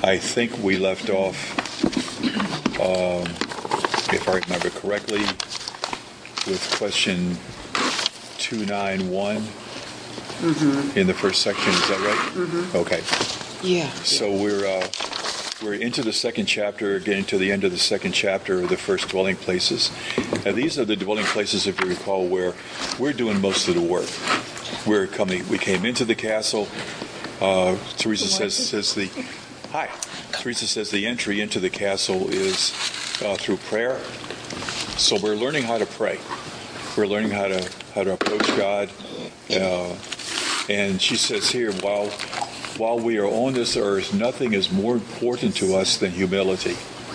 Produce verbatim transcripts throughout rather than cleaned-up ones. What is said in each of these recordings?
I think we left off, um, if I remember correctly, with question two ninety-one mm-hmm. in the first section. Is that right? Mm-hmm. Okay. Yeah. So we're uh, we're into the second chapter, getting to the end of the second chapter of the first dwelling places. Now, these are the dwelling places, if you recall, where we're doing most of the work. We're coming. We came into the castle. Uh, Teresa says says the hi. Teresa says the entry into the castle is uh, through prayer. So we're learning how to pray. We're learning how to how to approach God. Uh, and she says here, while while we are on this earth, nothing is more important to us than humility.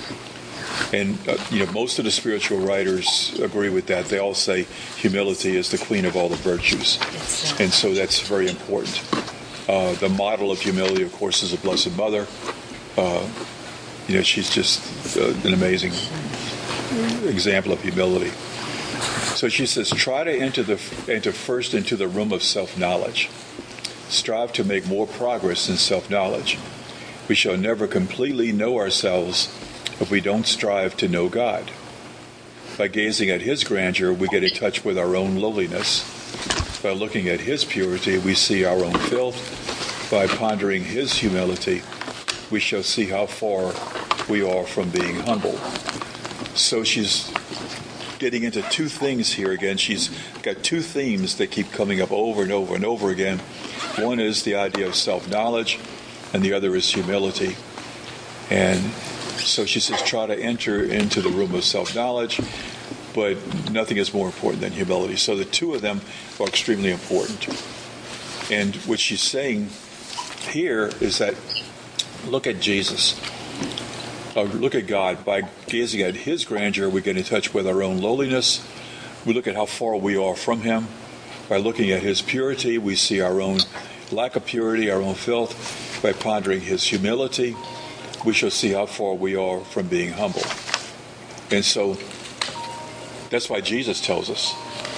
And uh, you know, most of the spiritual writers agree with that. They all say humility is the queen of all the virtues, and so that's very important. Uh, the model of humility, of course, is the Blessed Mother. Uh, you know, she's just uh, an amazing example of humility. So she says, try to enter the enter first into the room of self-knowledge. Strive to make more progress in self-knowledge. We shall never completely know ourselves if we don't strive to know God. By gazing at His grandeur, we get in touch with our own lowliness. By looking at His purity, we see our own filth. By pondering His humility, we shall see how far we are from being humble. So she's getting into two things here again. She's got two themes that keep coming up over and over and over again. One is the idea of self-knowledge, and the other is humility. And so she says, try to enter into the room of self-knowledge, but nothing is more important than humility. So the two of them are extremely important. And what she's saying here is that look at Jesus. Uh, look at God. By gazing at His grandeur, we get in touch with our own lowliness. We look at how far we are from Him. By looking at His purity, we see our own lack of purity, our own filth. By pondering His humility, we shall see how far we are from being humble. And so that's why Jesus tells us.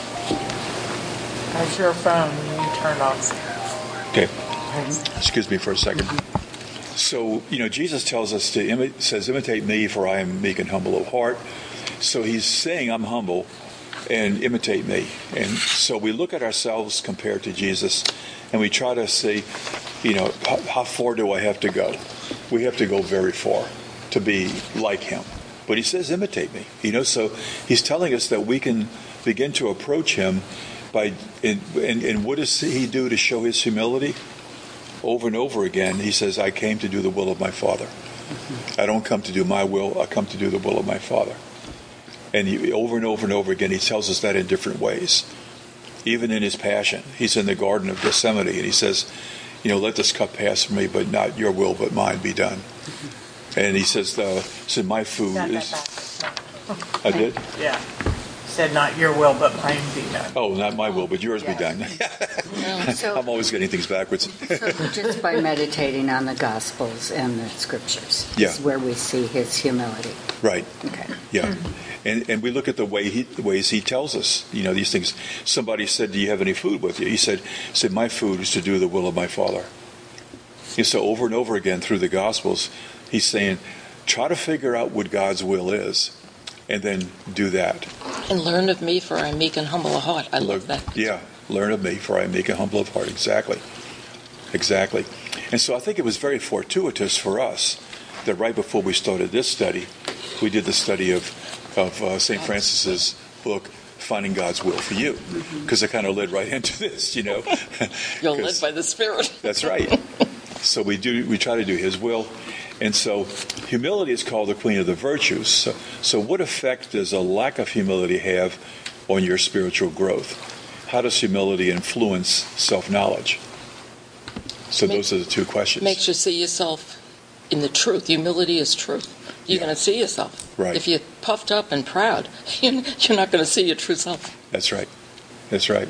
How's your phone when you turn off? Okay. Excuse me for a second. So, you know, Jesus tells us to, imi- says, imitate me, for I am meek and humble of heart. So he's saying I'm humble and imitate me. And so we look at ourselves compared to Jesus and we try to see, you know, how, how far do I have to go? We have to go very far to be like Him. But he says, imitate me. You know, so he's telling us that we can begin to approach Him by, and, and, and what does He do to show His humility? Over and over again, He says, I came to do the will of my Father. Mm-hmm. I don't come to do my will, I come to do the will of my Father. And he, over and over and over again, He tells us that in different ways. Even in His passion, He's in the Garden of Gethsemane, and He says, you know, let this cup pass from me, but not your will, but mine be done. Mm-hmm. And He says, uh, said, my food Not is... That I did? Yeah. Said, not your will, but mine be done. Oh, not my will, but yours yes. be done. So, I'm always getting things backwards. so just by meditating on the Gospels and the Scriptures yeah. is where we see His humility. Right. Okay. Yeah. And and we look at the way he the ways He tells us, you know, these things. Somebody said, do you have any food with you? He said, said my food is to do the will of my Father. And so over and over again through the Gospels, He's saying, try to figure out what God's will is, and then do that. And learn of me, for I am meek and humble of heart. I love that. Yeah, learn of me, for I am meek and humble of heart. Exactly. Exactly. And so I think it was very fortuitous for us that right before we started this study, we did the study of, of uh, Saint Francis's book, Finding God's Will for You, because it kind of led right into this, you know. You're led by the Spirit. That's right. So we do. We try to do His will. And so humility is called the queen of the virtues. So, so what effect does a lack of humility have on your spiritual growth? How does humility influence self-knowledge? So Make, those are the two questions. Makes you see yourself in the truth. Humility is truth. You're yeah. going to see yourself. Right. If you're puffed up and proud, you're not going to see your true self. That's right. That's right.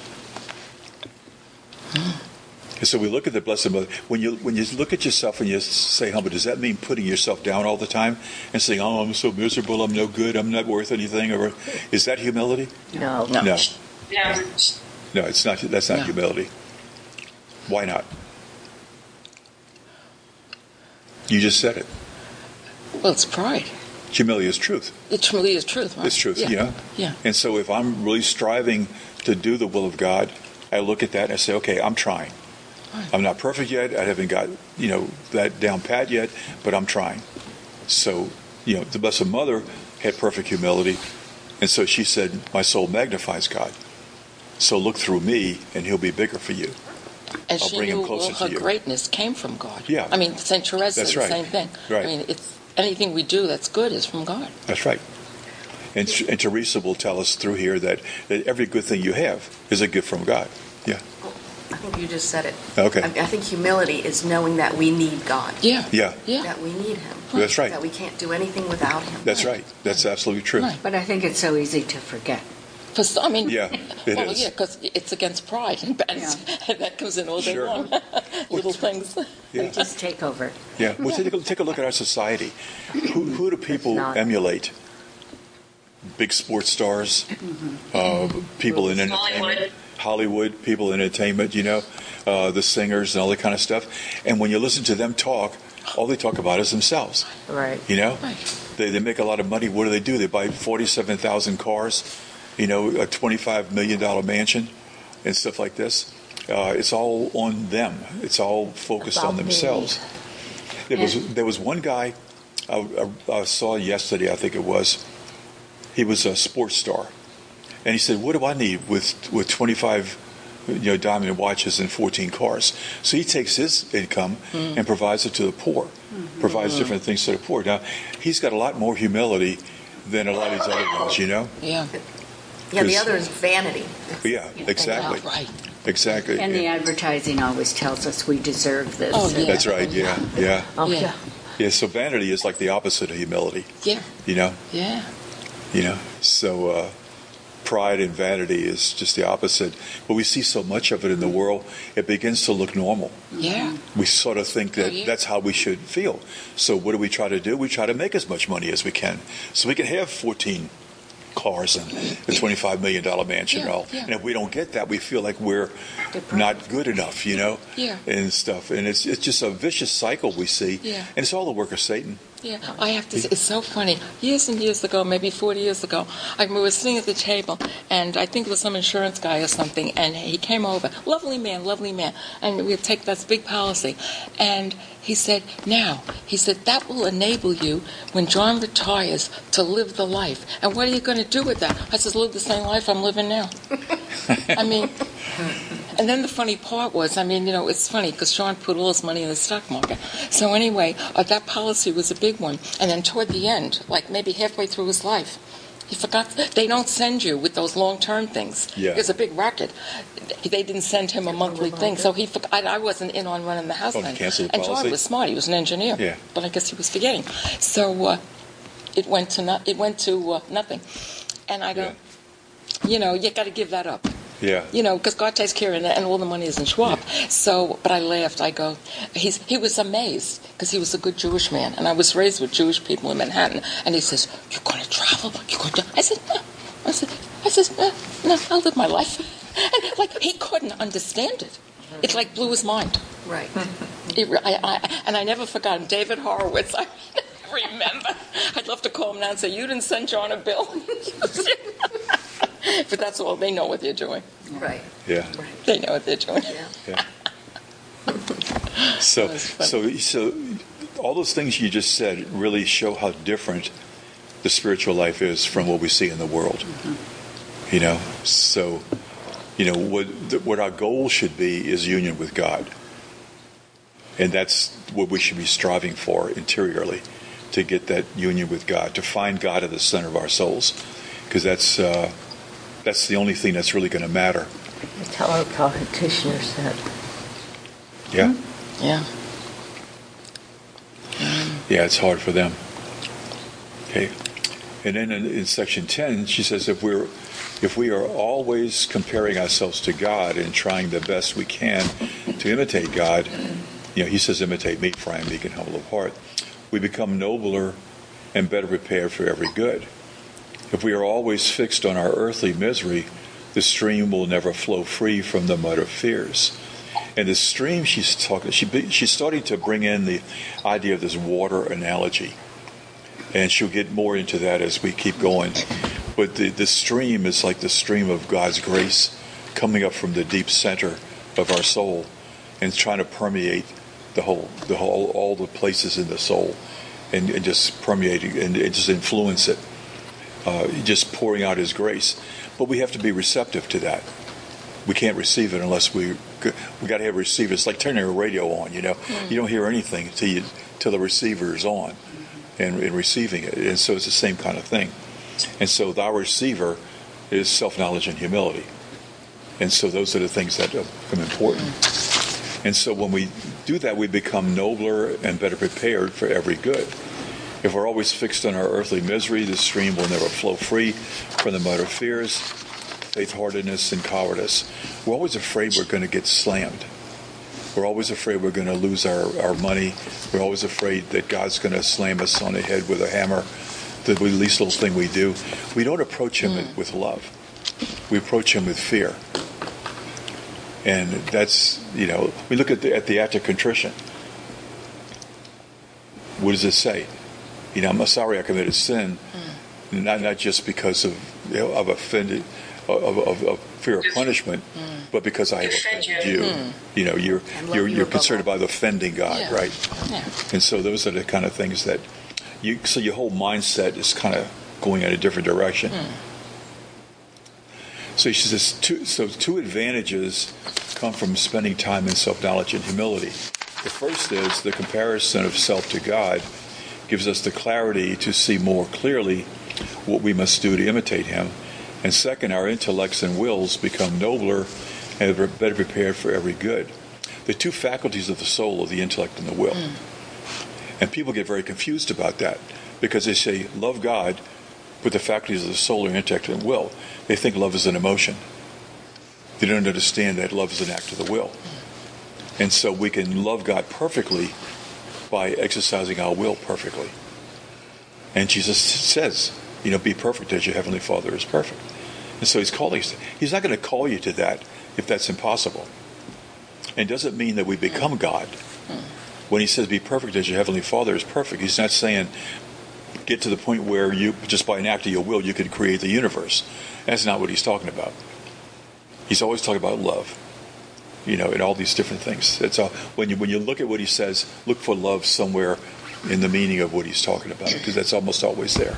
So we look at the Blessed Mother. When you when you look at yourself and you say humble, does that mean putting yourself down all the time and saying, "Oh, I'm so miserable. I'm no good. I'm not worth anything"? Or is that humility? No, no, no, Yeah. no. It's not. That's not no. humility. Why not? You just said it. Well, it's pride. Humility is truth. It truly is truth, right? It's truth, Yeah. yeah. Yeah. And so if I'm really striving to do the will of God, I look at that and I say, okay, I'm trying. Right. I'm not perfect yet. I haven't got, you know, that down pat yet, but I'm trying. So, you know, the Blessed Mother had perfect humility. And so she said, my soul magnifies God. So look through me and he'll be bigger for you. And I'll she bring him knew closer all to her you. greatness came from God. Yeah. I mean, Saint Teresa, That's the right. same thing. Right. I mean, it's anything we do that's good is from God. That's right. And, and Teresa will tell us through here that, that every good thing you have is a gift from God. Yeah. I think you just said it. Okay. I, I think humility is knowing that we need God. Yeah. Yeah. Yeah. That we need Him. That's right. That we can't do anything without Him. That's right. That's absolutely true. Right. But I think it's so easy to forget. For some, I mean, Yeah, it well, is. yeah, because it's against pride, and, and that comes in all day Sure. long. Little things. Yeah. They just take over. Yeah. Well, take a, take a look at our society. Who, who do people not- emulate? Big sports stars, uh, people in entertainment, Hollywood. Hollywood, people in entertainment, you know, uh, the singers and all that kind of stuff. And when you listen to them talk, all they talk about is themselves. Right. You know, Right. they they make a lot of money. What do they do? They buy forty-seven thousand cars, you know, a twenty-five million dollar mansion, and stuff like this. Uh, it's all on them. It's all focused About on me. themselves. There was And- there was one guy I, I, I saw yesterday. I think it was. He was a sports star, and he said, "What do I need with with twenty-five, you know, diamond watches and fourteen cars?" So he takes his income and provides it to the poor, provides different things to the poor. Now, he's got a lot more humility than a lot of these other ones, you know. Yeah. Yeah, the 'Cause- other is vanity. Yeah, exactly, Yeah, right. exactly. And the Yeah. advertising always tells us we deserve this. Oh, yeah. That's right. Yeah, yeah, Oh, Yeah. yeah. yeah. So vanity is like the opposite of humility, Yeah. you know. Yeah. You know, so uh, pride and vanity is just the opposite. But we see so much of it in the world, it begins to look normal. Yeah. We sort of think that Oh, yeah. that's how we should feel. So what do we try to do? We try to make as much money as we can, so we can have fourteen cars and a twenty-five million dollar mansion and Yeah, all. yeah. And if we don't get that, we feel like we're Deprived. not good enough, you know, Yeah. and stuff. And it's it's just a vicious cycle we see, Yeah. and it's all the work of Satan. Yeah, I have to say, it's so funny. Years and years ago, maybe forty years ago, I we were sitting at the table, and I think it was some insurance guy or something, and he came over. Lovely man, lovely man. And we would take this big policy. And he said, now, he said, that will enable you, when John retires, to live the life. And what are you going to do with that? I said, live the same life I'm living now. I mean... And then the funny part was, I mean, you know, it's funny because Sean put all his money in the stock market. So anyway, uh, that policy was a big one. And then toward the end, like maybe halfway through his life, he forgot. They don't send you with those long-term things. Yeah. There's a big racket. They didn't send him a monthly thing, so he forgot. I, I wasn't in on running the house Oh, to then. cancel the And John policy? was smart. He was an engineer. Yeah. But I guess he was forgetting. So uh, it went to no, it went to uh, nothing. And I go, Yeah. you know, you got to give that up. Yeah. You know, because God takes care of it, and all the money is in Schwab. So, but I laughed. I go, he's, he was amazed because he was a good Jewish man, and I was raised with Jewish people in Manhattan. And he says, "You're going to travel? You're going to?" I said, "No." I said, "I said, no, no, I'll live my life." And like he couldn't understand it. It like blew his mind. Right. It, re- I, I, and I never forgot him. David Horowitz. I remember. I'd love to call him now and say, "You didn't send John a bill." But that's all. They know what they're doing. Right. Yeah. They know what they're doing. Yeah. Yeah. So, That's funny. so, so, all those things you just said really show how different the spiritual life is from what we see in the world. You know, so, you know, what what our goal should be is union with God, and that's what we should be striving for interiorly, to get that union with God, to find God at the center of our souls, because that's uh, that's the only thing that's really going to matter. Tell our politicians that. Yeah. Yeah. Yeah, it's hard for them. Okay. And then in, in section ten, she says if we're if we are always comparing ourselves to God and trying the best we can to imitate God, you know, he says, imitate me, for I am meek and humble of heart, we become nobler and better prepared for every good. If we are always fixed on our earthly misery, the stream will never flow free from the mud of fears. And the stream she's talking, she, she's starting to bring in the idea of this water analogy. And she'll get more into that as we keep going. But the, the stream is like the stream of God's grace coming up from the deep center of our soul and trying to permeate the whole, the whole, all the places in the soul, and, and just permeating and, and just influence it, uh, just pouring out His grace. But we have to be receptive to that. We can't receive it unless we we got to have a receiver. It's like turning a radio on. You know, mm. you don't hear anything till you till the receiver is on and, and receiving it. And so it's the same kind of thing. And so our receiver is self-knowledge and humility. And so those are the things that become important. And so when we do that, we become nobler and better prepared for every good. If we're always fixed on our earthly misery, the stream will never flow free from the mud of fears, faith-heartedness, and cowardice. We're always afraid we're going to get slammed. We're always afraid we're going to lose our, our money. We're always afraid that God's going to slam us on the head with a hammer, the least little thing we do. We don't approach Him mm. with love. We approach Him with fear. And that's, you know, we look at the, at the act of contrition. What does it say? You know, I'm sorry I committed sin, mm. not not just because of, you know, of offended, of, of, of fear of punishment, mm. but because I have offended you. Mm. You know, you're you're you're concerned about offending God, yeah. right? Yeah. And so those are the kind of things that you. So your whole mindset is kind of going in a different direction. Mm. So she says, two, so two advantages come from spending time in self-knowledge and humility. The first is the comparison of self to God gives us the clarity to see more clearly what we must do to imitate Him. And second, our intellects and wills become nobler and better prepared for every good. The two faculties of the soul are the intellect and the will. Mm. And people get very confused about that because they say, love God, but the faculties of the soul are intellect and will. They think love is an emotion. They don't understand that love is an act of the will. And so we can love God perfectly by exercising our will perfectly. And Jesus says, you know, be perfect as your Heavenly Father is perfect. And so He's calling us. He's not going to call you to that if that's impossible. And it doesn't mean that we become God. When He says be perfect as your Heavenly Father is perfect, He's not saying get to the point where you, just by an act of your will, you can create the universe. That's not what He's talking about. He's always talking about love. You know, and all these different things. It's all, when you when you look at what He says, look for love somewhere in the meaning of what He's talking about, because that's almost always there.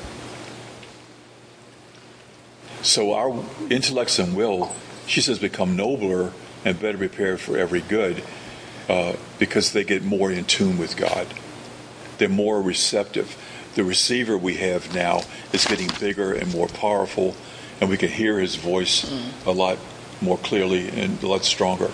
So our intellects and will, she says, become nobler and better prepared for every good uh, because they get more in tune with God. They're more receptive. The receiver we have now is getting bigger and more powerful, and we can hear His voice a lot more clearly and a lot stronger.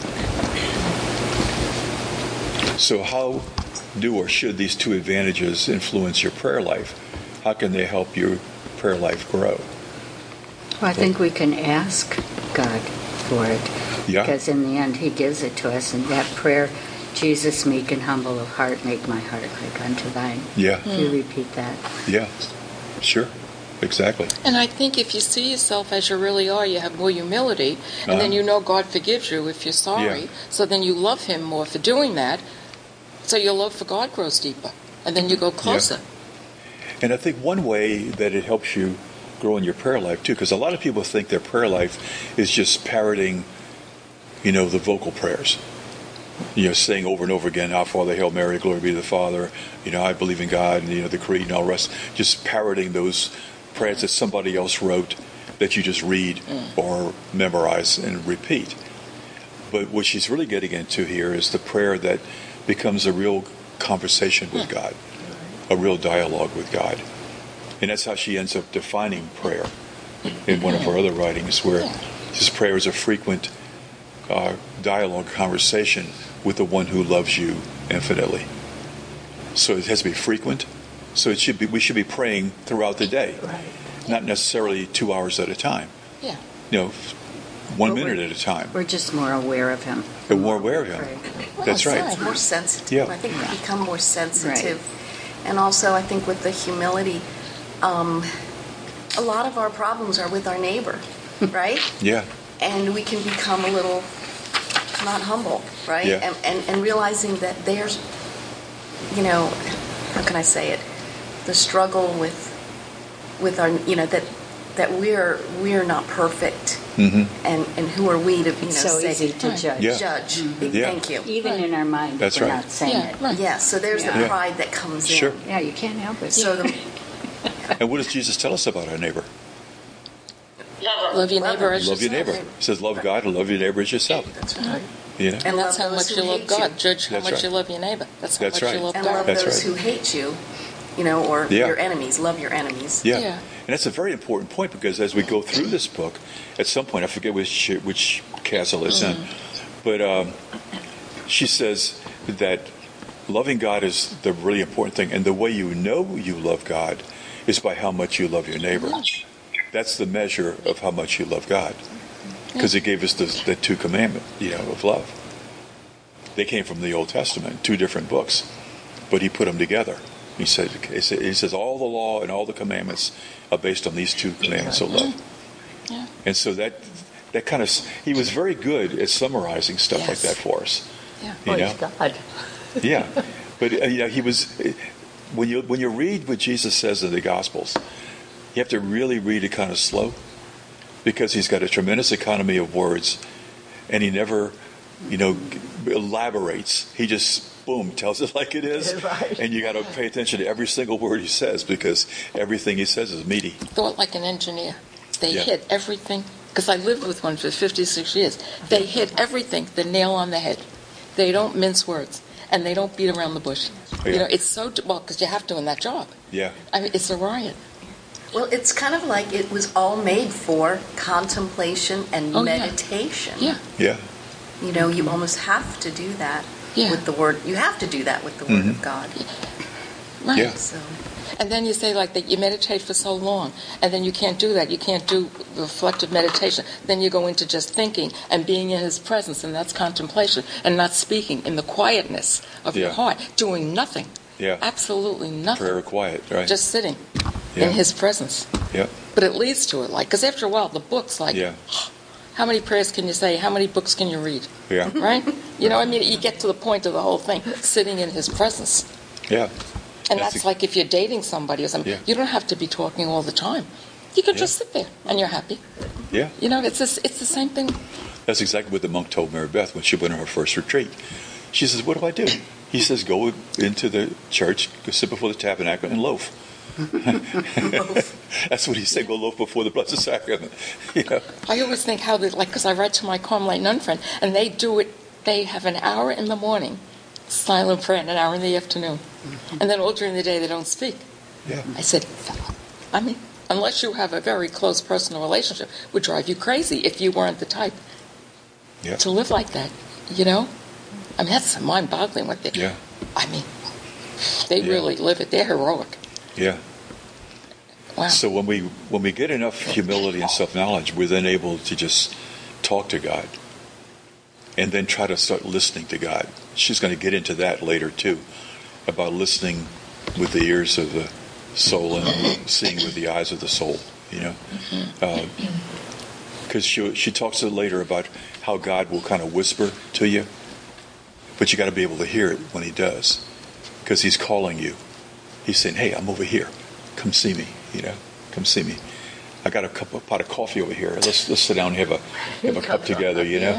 So how do or should these two advantages influence your prayer life? How can they help your prayer life grow? Well, I think we can ask God for it. Yeah. Because in the end, He gives it to us. And that prayer, Jesus, meek and humble of heart, make my heart like unto thine. Yeah. Mm. You repeat that. Yeah, sure. Exactly. And I think if you see yourself as you really are, you have more humility, and uh-huh. then you know God forgives you if you're sorry. Yeah. So then you love Him more for doing that. So your love for God grows deeper, and then you go closer. Yeah. And I think one way that it helps you grow in your prayer life too, because a lot of people think their prayer life is just parroting, you know, the vocal prayers. You know, saying over and over again, Our Father, Hail Mary, glory be to the Father, you know, I believe in God, and, you know, the creed and all the rest. Just parroting those prayers that somebody else wrote that you just read mm. or memorize and repeat. But what she's really getting into here is the prayer that becomes a real conversation with God, a real dialogue with God. And that's how she ends up defining prayer in one of her other writings, where this prayer is a frequent uh, dialogue, conversation with the one who loves you infinitely. So it has to be frequent. So it should be. We should be praying throughout the day, Right. not necessarily two hours at a time. Yeah. You know, one But minute we're- at a time. We're just more aware of Him. We're more aware of Him. Right. That's right. It's more sensitive. Yeah. I think we become more sensitive. And also, I think with the humility, um, a lot of our problems are with our neighbor, right? Yeah. And we can become a little not humble, right? Yeah. And, and and realizing that there's, you know, how can I say it? The struggle with with our, you know, that that we're we're not perfect, Mhm. and and who are we to, you know, It's so say, easy to judge. Yeah. judge? Yeah. Thank you. Even in our mind, That's we're right. not saying Yeah, it. right. Yeah. So there's Yeah. the pride that comes Sure. in. Yeah, you can't help it. So the, And what does Jesus tell us about our neighbor? Love your Love neighbor him. as Love your yourself. neighbor. He says, love God and love your neighbor as yourself. that's right. You know? And That's love how those much who you love hate God. you. Judge how That's much right. you love your neighbor. That's how That's much right. you love And God. love That's those right. who hate you, you know, or Yeah. your enemies. Love your enemies. Yeah. Yeah. And that's a very important point because as we go through this book, at some point, I forget which which castle it's in, but um, she says that loving God is the really important thing. And the way you know you love God is by how much you love your neighbor. That's the measure of how much you love God. Because he gave us the, the two commandments, you know, of love. They came from the Old Testament, two different books, but he put them together. He said, he says all the law and all the commandments are based on these two commandments of love. Yeah. And so that that kind of, he was very good at summarizing stuff like Yes. that for us. Yeah. You know? Praise God. Yeah, but uh, you know, he was when you when you read what Jesus says in the Gospels, you have to really read it kind of slow because he's got a tremendous economy of words, and he never, you know, elaborates. He just boom tells it like it is, Right. and you got to pay attention to every single word he says because everything he says is meaty. Thought like an engineer. They Yeah. hit everything, because I lived with one for fifty-six years. They hit everything, the nail on the head. They don't mince words, and they don't beat around the bush. Yeah. You know, it's so, well, because you have to in that job. Yeah, I mean, it's a riot. Well, it's kind of like it was all made for contemplation and Oh, yeah. meditation. Yeah, yeah, You know, you almost have to do that Yeah. with the word. You have to do that with the word of God. right. Yeah. So And then you say like that you meditate for so long, and then you can't do that. You can't do reflective meditation. Then you go into just thinking and being in his presence, and that's contemplation, and not speaking in the quietness of your Yeah. heart, doing nothing. yeah. Absolutely nothing. Prayer quiet, right? Just sitting Yeah. in his presence. yeah, But it leads to it, like, because after a while, the book's like, yeah, how many prayers can you say? How many books can you read? yeah, Right? You know, I mean, you get to the point of the whole thing, sitting in his presence. yeah. And That's that's a- like if you're dating somebody or something, Yeah. you don't have to be talking all the time. You can Yeah. just sit there and you're happy. Yeah. You know, it's this, it's the same thing. That's exactly what the monk told Mary Beth when she went on her first retreat. She says, what do I do? He says, go into the church, go sit before the tabernacle and loaf. That's what he said, go loaf before the Blessed Sacrament. You know? I always think how they, like, because I write to my Carmelite nun friend, and they do it, they have an hour in the morning, silent prayer, and an hour in the afternoon. And then all during the day they don't speak. Yeah. I said, I mean, unless you have a very close personal relationship, it would drive you crazy if you weren't the type Yeah. to live like that, you know? I mean, that's mind-boggling what they, Yeah. I mean, they Yeah. really live it. They're heroic. Yeah. Wow. So when we when we get enough humility and self-knowledge, we're then able to just talk to God and then try to start listening to God. She's going to get into that later too, about listening with the ears of the soul and seeing with the eyes of the soul, you know. Because she, she talks later about how God will kind of whisper to you, but you got to be able to hear it when he does, because he's calling you. He's saying, hey, I'm over here. Come see me, you know. Come see me. I got a cup of pot of coffee over here. Let's let's sit down and have a have a cup together, you know.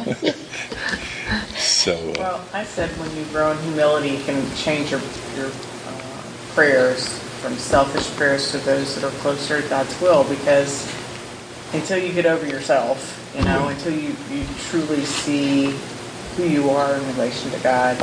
so uh, Well, I said when you grow in humility, you can change your, your uh, prayers from selfish prayers to those that are closer to God's will, because until you get over yourself, you know, until you, you truly see who you are in relation to God,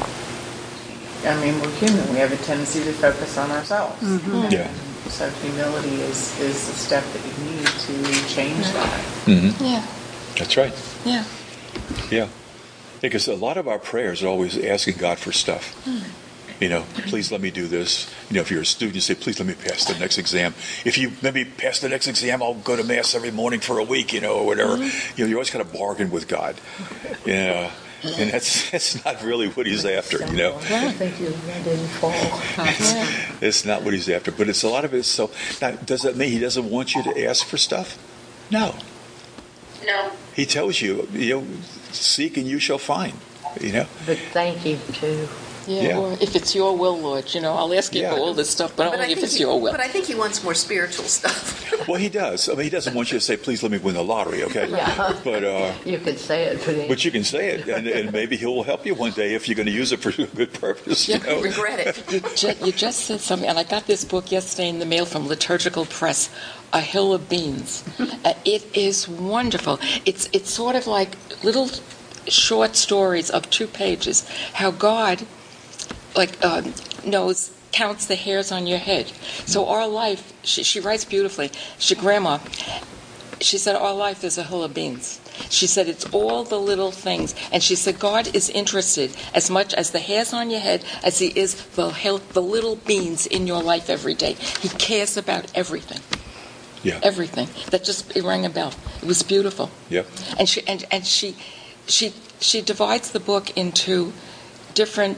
I mean, we're human. We have a tendency to focus on ourselves. yeah, So humility is, is the step that you need to change that. hmm Yeah, that's right. yeah. Yeah, because a lot of our prayers are always asking God for stuff. You know, please let me do this. You know, if you're a student, you say, please let me pass the next exam. If you let me pass the next exam, I'll go to Mass every morning for a week, you know, or whatever. You know, you're always kind of bargain with God. Yeah, and that's that's not really what he's after, you know. I don't think you that didn't fall. It's, it's not what he's after, but it's a lot of it. So now, does that mean he doesn't want you to ask for stuff? No. No. He tells you, you know, seek and you shall find, you know. But thank Him too. Yeah, Yeah. or if it's your will, Lord, you know, I'll ask you Yeah. for all this stuff, but, But I only if think it's he, your will. But I think he wants more spiritual stuff. Well, he does. I mean, he doesn't want you to say, please let me win the lottery, okay? Yeah. But uh, You can say it for them. but you can say it, and, and maybe he'll help you one day if you're going to use it for a good purpose, you Yeah, know. Regret it. You, ju- you just said something, and I got this book yesterday in the mail from Liturgical Press, A Hill of Beans. uh, it is wonderful. It's it's sort of like little short stories of two pages, how God, like, uh, knows, counts the hairs on your head. So our life, she, she writes beautifully. She, Grandma, she said, our life is a hill of beans. She said, it's all the little things. And she said, God is interested as much as the hairs on your head as he is the hill, the little beans in your life every day. He cares about everything. Yeah. Everything. That just, it rang a bell. It was beautiful. Yep. And she, and, and she, she, she divides the book into different,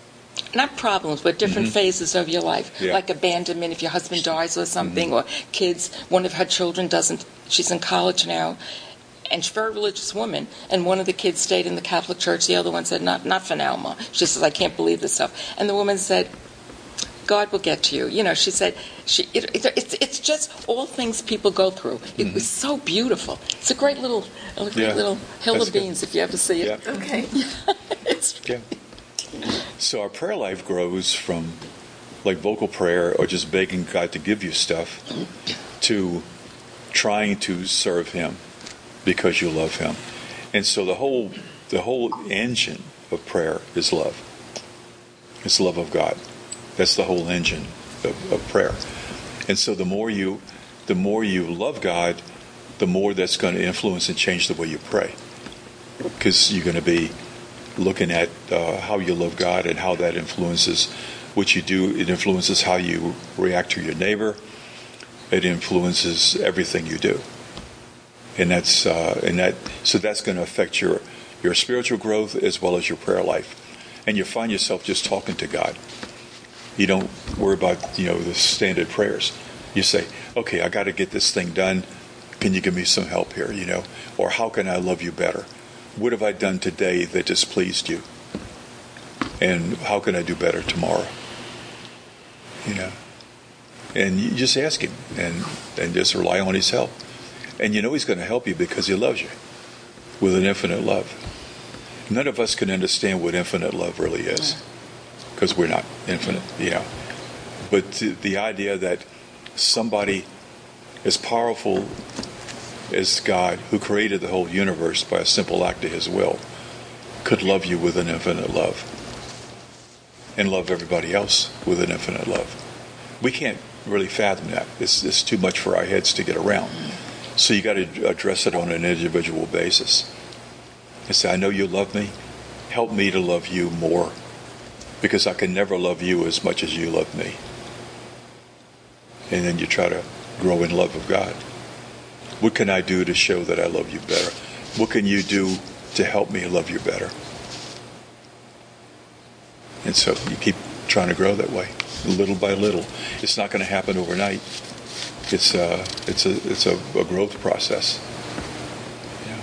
not problems, but different phases of your life. Yeah. Like abandonment if your husband dies or something, or kids, one of her children doesn't, she's in college now, and she's a very religious woman, and one of the kids stayed in the Catholic Church, the other one said, not not for now, Ma. She says, I can't believe this stuff. And the woman said, God will get to you. You know, she said, she, it, it, it's, it's just all things people go through. It was so beautiful. It's a great little, a great Yeah. little hill That's of good. beans if you ever see it. Yeah. Okay. It's, Yeah. So our prayer life grows from like vocal prayer or just begging God to give you stuff to trying to serve him because you love him. And so the whole the whole engine of prayer is love. It's love of God. That's the whole engine of, of prayer. And so the more you the more you love God, the more that's going to influence and change the way you pray. Because you're going to be looking at uh, how you love God and how that influences what you do. It influences how you react to your neighbor. It influences everything you do, and that's uh, and that. So that's going to affect your your spiritual growth as well as your prayer life, and you find yourself just talking to God. You don't worry about, you know, the standard prayers. You say, "Okay, I got to get this thing done. Can you give me some help here?" You know, or how can I love you better? What have I done today that displeased you? And how can I do better tomorrow? You know, and you just ask him and, and just rely on his help. And you know he's going to help you because he loves you with an infinite love. None of us can understand what infinite love really is because we're not infinite, you know. But the, the idea that somebody as powerful as God, who created the whole universe by a simple act of his will, could love you with an infinite love and love everybody else with an infinite love. We can't really fathom that. It's, it's too much for our heads to get around. So you got to address it on an individual basis and say, I know you love me. Help me to love you more, because I can never love you as much as you love me. And then you try to grow in love of God. What can I do to show that I love you better? What can you do to help me love you better? And so you keep trying to grow that way, little by little. It's not going to happen overnight. It's a, it's a, it's a, a growth process. Yeah.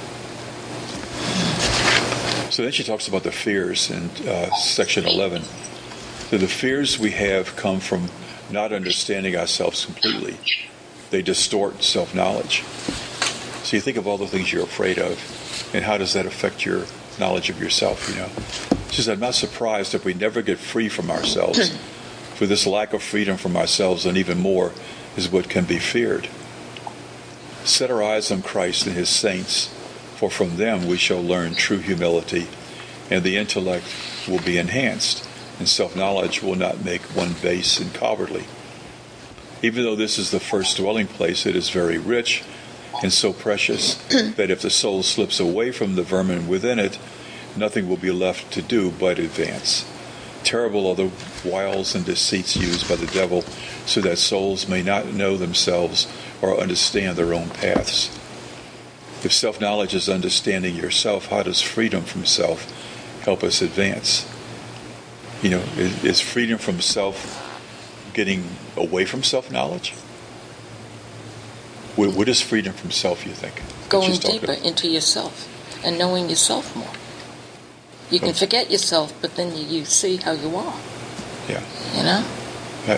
So then she talks about the fears in uh, section eleven. So the fears we have come from not understanding ourselves completely. They distort self-knowledge. So you think of all the things you're afraid of, and how does that affect your knowledge of yourself, you know? She said, I'm not surprised if we never get free from ourselves, for this lack of freedom from ourselves, and even more, is what can be feared. Set our eyes on Christ and his saints, for from them we shall learn true humility, and the intellect will be enhanced, and self-knowledge will not make one base and cowardly. Even though this is the first dwelling place, it is very rich and so precious that if the soul slips away from the vermin within it, nothing will be left to do but advance. Terrible are the wiles and deceits used by the devil, so that souls may not know themselves or understand their own paths. If self-knowledge is understanding yourself, how does freedom from self help us advance? You know, is, is freedom from self getting away from self-knowledge? What, what is freedom from self, you think? that Going she's talking deeper about? into yourself and knowing yourself more. You can Okay. forget yourself, but then you, you see how you are, Yeah. you know? Right.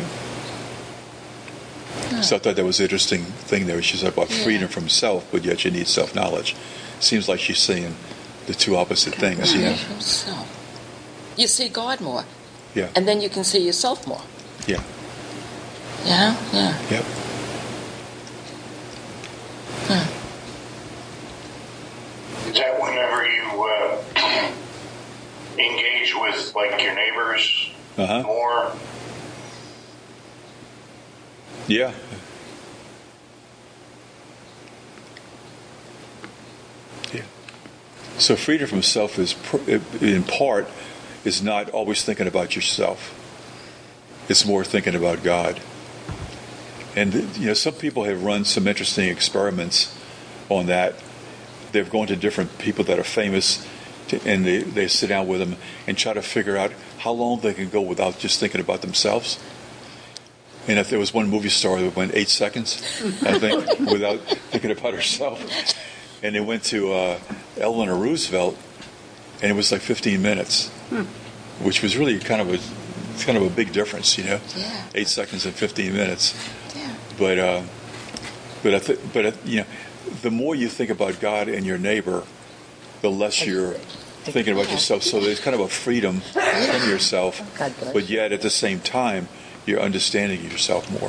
So I thought that was an interesting thing there. She said about Yeah. freedom from self, but yet you need self-knowledge. Seems like she's saying the two opposite things. You know? From self. You see God more, Yeah. and then you can see yourself more. Yeah. You know? Yeah. Yep. Is that whenever you uh, engage with like your neighbors Uh-huh. more? Yeah. Yeah. So freedom from self is, pr- in part, is not always thinking about yourself. It's more thinking about God. And you know, some people have run some interesting experiments on that. They've gone to different people that are famous, to, and they, they sit down with them and try to figure out how long they can go without just thinking about themselves. And if there was one movie star that went eight seconds, I think, without thinking about herself. And they went to uh, Eleanor Roosevelt, and it was like fifteen minutes, which was really kind of a kind of a big difference, you know, Yeah. eight seconds and fifteen minutes. Yeah. But uh, but I th- but uh, you know, the more you think about God and your neighbor, the less you're thinking about yourself. So there's kind of a freedom from yourself, God bless but yet at the same time, you're understanding yourself more.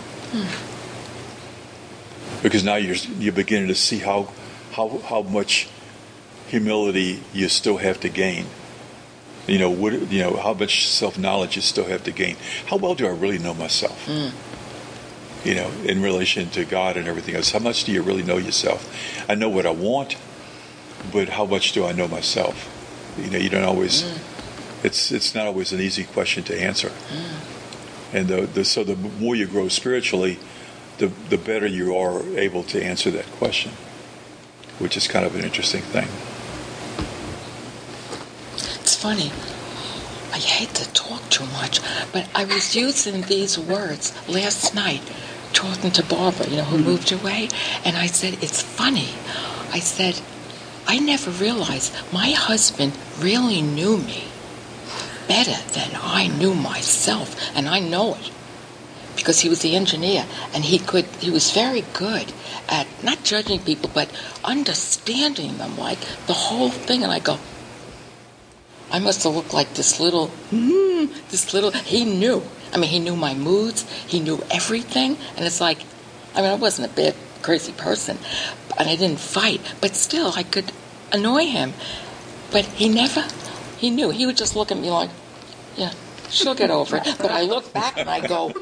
Because now you're you're beginning to see how how how much humility you still have to gain. You know, what, you know, how much self-knowledge you still have to gain. How well do I really know myself? You know, in relation to God and everything else. How much do you really know yourself? I know what I want, but how much do I know myself? You know, you don't always. It's it's not always an easy question to answer. And the, the, so the more you grow spiritually, the the better you are able to answer that question, which is kind of an interesting thing. It's funny. I hate to talk too much, but I was using these words last night, talking to Barbara, you know, who moved away, and I said, it's funny. I said, I never realized my husband really knew me better than I knew myself, and I know it because he was the engineer, and he could, he was very good at not judging people, but understanding them, like the whole thing, and I go, I must have looked like this little, mm, this little, he knew. I mean, he knew my moods, he knew everything, and it's like, I mean, I wasn't a bad, crazy person, and I didn't fight, but still, I could annoy him. But he never, he knew. He would just look at me like, yeah, she'll get over it. But I look back and I go,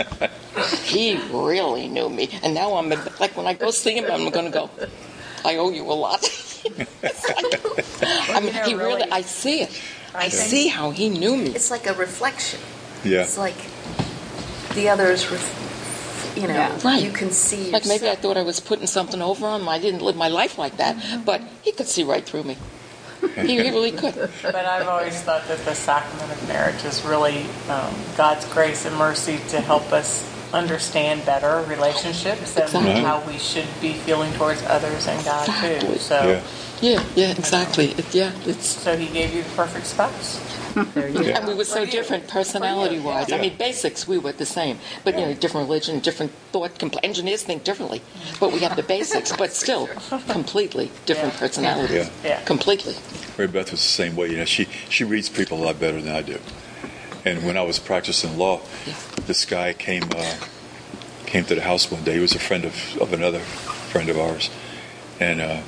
he really knew me. And now I'm, like, when I go see him, I'm going to go, I owe you a lot. It's like, I mean, he really, I see it. I see how he knew me. It's like a reflection. Yeah. It's like the others, ref, you know, Yeah. Right. you can see Like maybe I yourself. thought I was putting something over him. I didn't live my life like that, but he could see right through me. He, he really could. But I've always thought that the sacrament of marriage is really um, God's grace and mercy to help us understand better relationships and Exactly. how we should be feeling towards others and God Exactly. too. So, Yeah. Yeah, yeah, exactly. It, yeah, it's. so He gave you the perfect spouse. There you Yeah. And we were so different personality-wise. I Yeah. mean, basics, we were the same. But, you know, different religion, different thought. Compl- engineers think differently. But we have the basics, but still completely different Yeah. personalities. Yeah. Yeah. Completely. Mary Beth was the same way. You know, she she reads people a lot better than I do. And when I was practicing law, this guy came uh, came to the house one day. He was a friend of, of another friend of ours, and uh,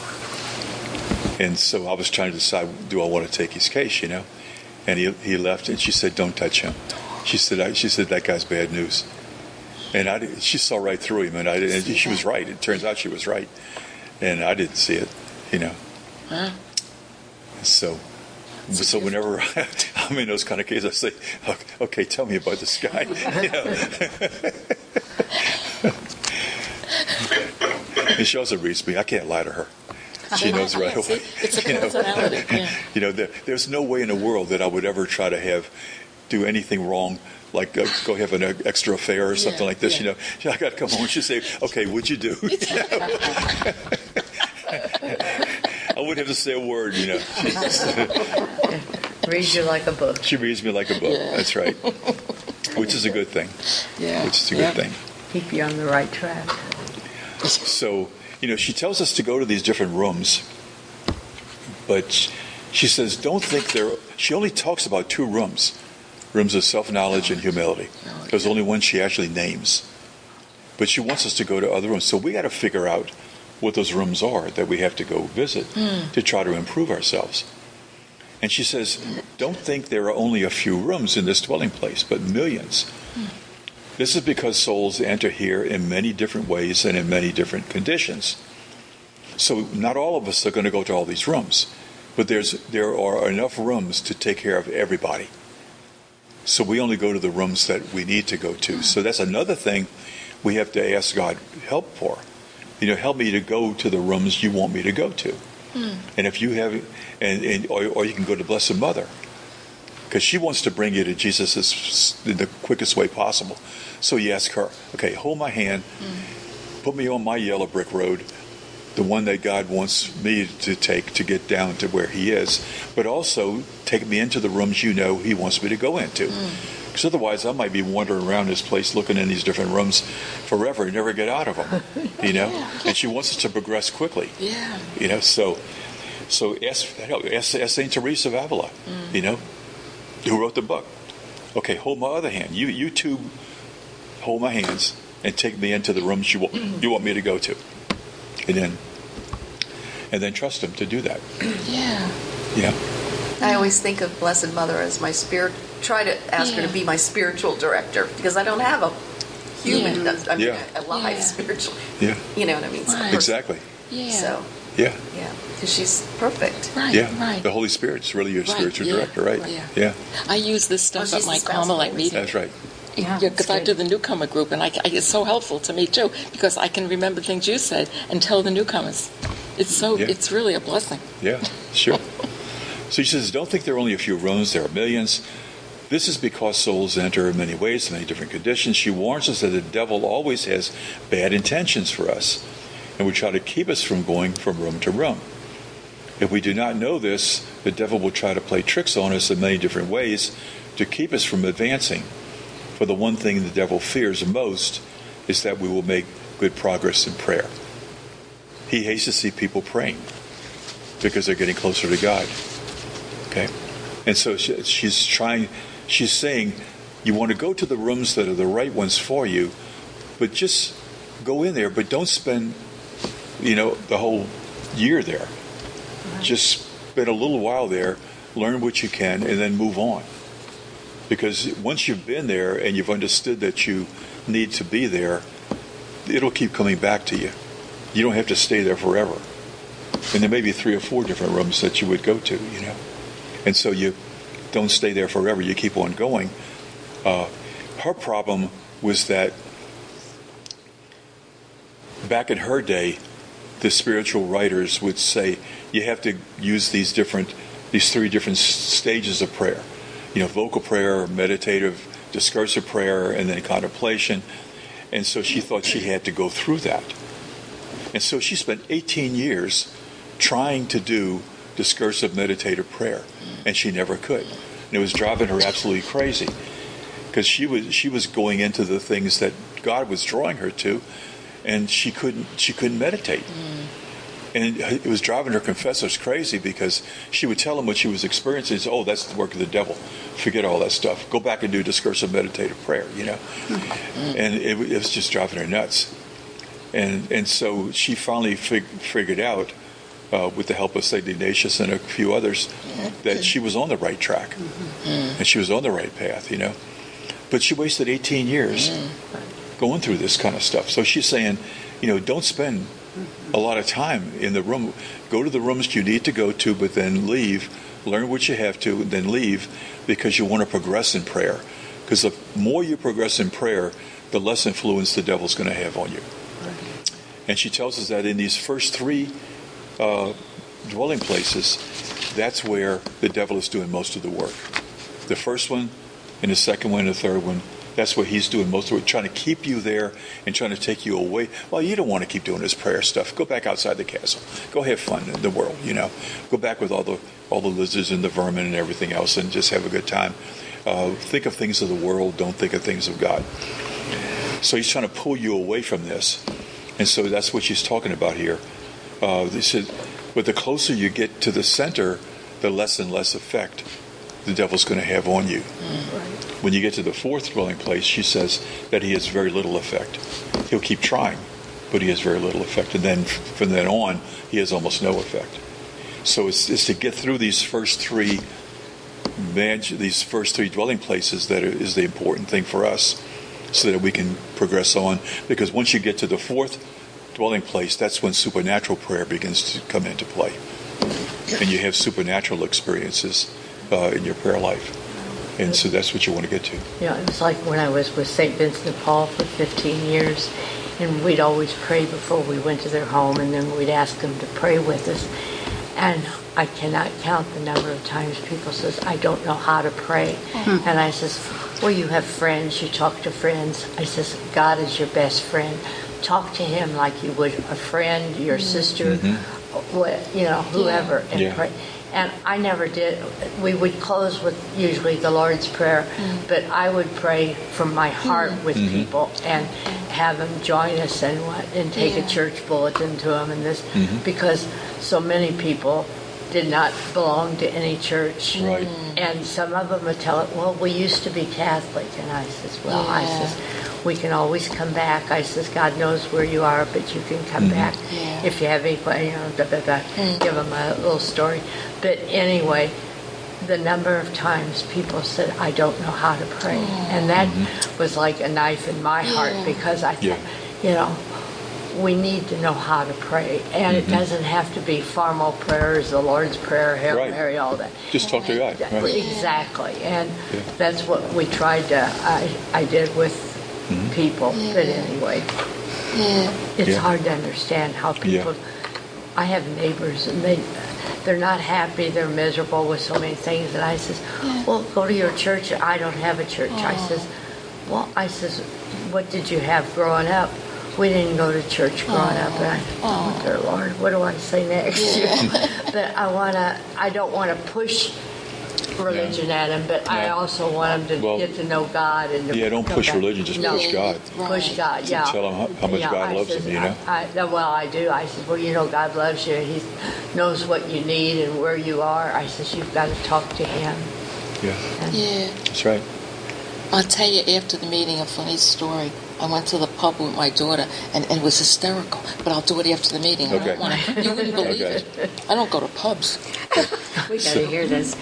and so I was trying to decide, do I want to take his case? You know, and he he left, and she said, "Don't touch him." She said, I, "She said that guy's bad news." And I did- she saw right through him, and I and she was right. It turns out she was right, and I didn't see it. You know. Huh? So, so whenever I'm in those kind of cases, I say, "Okay, okay tell me about this guy." You know? And she also reads me. I can't lie to her. She knows right See, away. it's a You know? personality. Yeah. You know, there, there's no way in the world that I would ever try to have do anything wrong like uh, go have an extra affair or something Yeah, like this, yeah. you know. I got to come home. She'd say, "Okay, what'd you do?" I wouldn't have to say a word, you know. Read you like a book. She reads me like a book. Yeah. That's right. Which is a good thing. Yeah. Which is a Yeah. good thing. Keep you on the right track. So, you know, she tells us to go to these different rooms, but she says, don't think there, she only talks about two rooms, rooms of self-knowledge and humility. There's only one she actually names. But she wants us to go to other rooms. So we got to figure out what those rooms are that we have to go visit Mm. to try to improve ourselves. And she says, don't think there are only a few rooms in this dwelling place, but millions. Mm. This is because souls enter here in many different ways and in many different conditions. So not all of us are going to go to all these rooms, but there's there are enough rooms to take care of everybody. So we only go to the rooms that we need to go to. So that's another thing we have to ask God help for. You know, help me to go to the rooms you want me to go to. Mm. And if you have, and, and or, or you can go to Blessed Mother, because she wants to bring you to Jesus in the quickest way possible. So you ask her, okay, hold my hand, Mm. put me on my yellow brick road, the one that God wants me to take to get down to where He is, but also take me into the rooms you know He wants me to go into. Because mm. otherwise I might be wandering around this place looking in these different rooms forever and never get out of them, you know? And she wants us to progress quickly. Yeah. You know, so so ask, ask, ask Saint Teresa of Avila, Mm. you know, who wrote the book. Okay, hold my other hand. You you two hold my hands and take me into the rooms you want, you want me to go to. And then and then trust Him to do that. Yeah. Yeah. I always think of Blessed Mother as my spirit. Try to ask her Yeah. to be my spiritual director because I don't have a human. Yeah. That's, I mean, Yeah. a live Yeah. spiritual. Yeah. You know what I mean? So, Right. Exactly. Yeah. So Yeah. yeah, because she's perfect. Right. Yeah. Right. The Holy Spirit's really your Right, spiritual yeah, director, right? yeah. Yeah. I use this Oh, stuff she's at the my spouse Carmelite of the meeting. That's right. Yeah, Yeah, because I that's do good. the newcomer group, and I, I, it's so helpful to me too, because I can remember things you said and tell the newcomers. It's so, Yeah. it's really a blessing. Yeah, sure. So she says, don't think there are only a few rooms, there are millions. This is because souls enter in many ways, in many different conditions. She warns us that the devil always has bad intentions for us, and will try to keep us from going from room to room. If we do not know this, the devil will try to play tricks on us in many different ways to keep us from advancing. For the one thing the devil fears most is that we will make good progress in prayer. He hates to see people praying because they're getting closer to God. Okay? And so she, she's trying, she's saying, you want to go to the rooms that are the right ones for you, but just go in there, but don't spend, you know, the whole year there. Just spend a little while there, learn what you can, and then move on. Because once you've been there and you've understood that you need to be there, it'll keep coming back to you. You don't have to stay there forever. And there may be three or four different rooms that you would go to, you know. And so you don't stay there forever. You keep on going. Uh, her problem was that back in her day, the spiritual writers would say you have to use these different, these three different stages of prayer. You know, vocal prayer, meditative, discursive prayer, and then contemplation. And so she thought she had to go through that. And so she spent eighteen years trying to do discursive meditative prayer, and she never could. And it was driving her absolutely crazy because she was she was going into the things that God was drawing her to, and she couldn't she couldn't meditate. Mm. And it was driving her confessors crazy because she would tell them what she was experiencing. Say, oh, that's the work of the devil. Forget all that stuff. Go back and do discursive meditative prayer, you know. Mm. And it, it was just driving her nuts. And and so she finally fig, figured out, uh, with the help of Saint Ignatius and a few others, that she was on the right track. Mm-hmm. And she was on the right path, you know. But she wasted eighteen years mm-hmm. going through this kind of stuff. So she's saying, you know, don't spend a lot of time in the room. Go to the rooms you need to go to, but then leave. Learn what you have to, then leave, because you want to progress in prayer. Because the more you progress in prayer, the less influence the devil's going to have on you. And she tells us that in these first three uh, dwelling places, that's where the devil is doing most of the work. The first one, and the second one and the third one. That's what he's doing most of it, trying to keep you there and trying to take you away. Well, you don't want to keep doing this prayer stuff. Go back outside the castle. Go have fun in the world, you know. Go back with all the all the lizards and the vermin and everything else and just have a good time. Uh, think of things of the world. Don't think of things of God. So he's trying to pull you away from this. And so that's what she's talking about here. Uh, they said, but the closer you get to the center, the less and less effect the devil's going to have on you. Right. When you get to the fourth dwelling place, she says that he has very little effect. He'll keep trying, but he has very little effect. And then from then on, he has almost no effect. So it's, it's to get through these first three man, these first three dwelling places that is the important thing for us, so that we can progress on. Because once you get to the fourth dwelling place, that's when supernatural prayer begins to come into play. And you have supernatural experiences uh, in your prayer life. And so that's what you want to get to. Yeah, it was like when I was with Saint Vincent de Paul for fifteen years, and we'd always pray before we went to their home, and then we'd ask them to pray with us. And I cannot count the number of times people says, I don't know how to pray. Mm-hmm. And I says, well, you have friends, you talk to friends. I says, God is your best friend. Talk to him like you would a friend, your mm-hmm. sister, mm-hmm. what, you know, whoever, yeah. and yeah. pray. And I never did. We would close with usually the Lord's Prayer, mm-hmm. but I would pray from my heart mm-hmm. with mm-hmm. people and have them join us and what, and take yeah. a church bulletin to them and this, mm-hmm. because so many people did not belong to any church. Right. And some of them would tell it, well, we used to be Catholic. And I says, well, yeah. I says, we can always come back. I says, God knows where you are, but you can come mm-hmm. back yeah. if you have any, you know, da, da, da, mm-hmm. give them a little story. But anyway, the number of times people said, I don't know how to pray. Mm-hmm. And that mm-hmm. was like a knife in my heart yeah. because I thought, yeah. you know, we need to know how to pray. And mm-hmm. it doesn't have to be formal prayers, the Lord's Prayer, Hail right. Mary, all that. Just talk to God. Right. Exactly. And yeah. that's what we tried to, I, I did with mm-hmm. people. Yeah. But anyway, yeah. it's yeah. hard to understand how people, yeah. I have neighbors and they, they're not happy, they're miserable with so many things. And I says, yeah. well, go to your church. I don't have a church. Aww. I says, well, I says, what did you have growing up? We didn't go to church growing Aww. Up. And I, oh, dear Lord, what do I say next? Yeah. But I want to, I don't want to push religion yeah. at them, but yeah. I also want them to well, get to know God. And to yeah, don't push God. religion, just no. push God. Right. Push God, yeah. Tell them how, how much yeah, God I loves says, them, you know? I, I, well, I do. I said, well, you know, God loves you. He knows what you need and where you are. I says, you've got to talk to him. Yeah. And Yeah. That's right. I'll tell you after the meeting a funny story. I went to the pub with my daughter, and, and it was hysterical. But I'll do it after the meeting. I Okay. don't want to. You wouldn't believe Okay. it. I don't go to pubs. We got to hear this.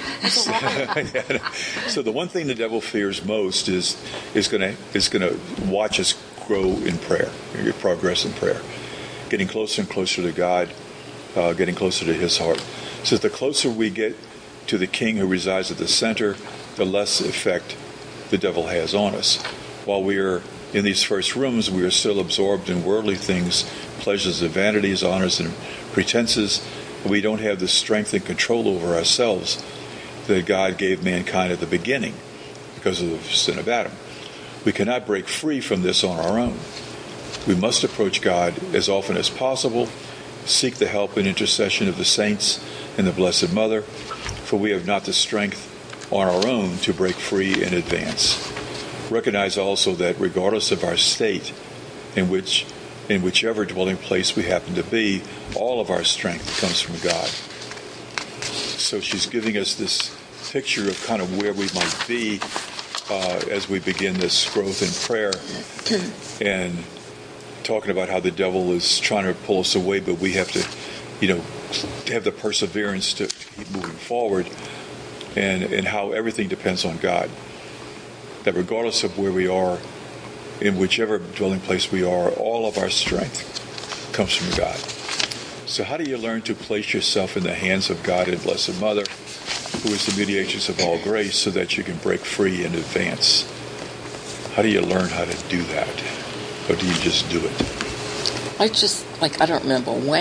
So the one thing the devil fears most is is going to is going to watch us grow in prayer, your progress in prayer, getting closer and closer to God, uh, getting closer to His heart. So the closer we get to the King who resides at the center, the less effect the devil has on us. While we are in these first rooms, we are still absorbed in worldly things, pleasures and vanities, honors and pretenses. We don't have the strength and control over ourselves that God gave mankind at the beginning because of the sin of Adam. We cannot break free from this on our own. We must approach God as often as possible, seek the help and intercession of the saints and the Blessed Mother, for we have not the strength on our own to break free and advance. Recognize also that regardless of our state, in which, in whichever dwelling place we happen to be, all of our strength comes from God. So she's giving us this picture of kind of where we might be uh, as we begin this growth in prayer, and talking about how the devil is trying to pull us away, but we have to, you know, have the perseverance to keep moving forward, and, and how everything depends on God. That regardless of where we are, in whichever dwelling place we are, all of our strength comes from God. So how do you learn to place yourself in the hands of God and Blessed Mother, who is the mediatrix of all grace, so that you can break free and advance? How do you learn how to do that? Or do you just do it? I just, like, I don't remember when,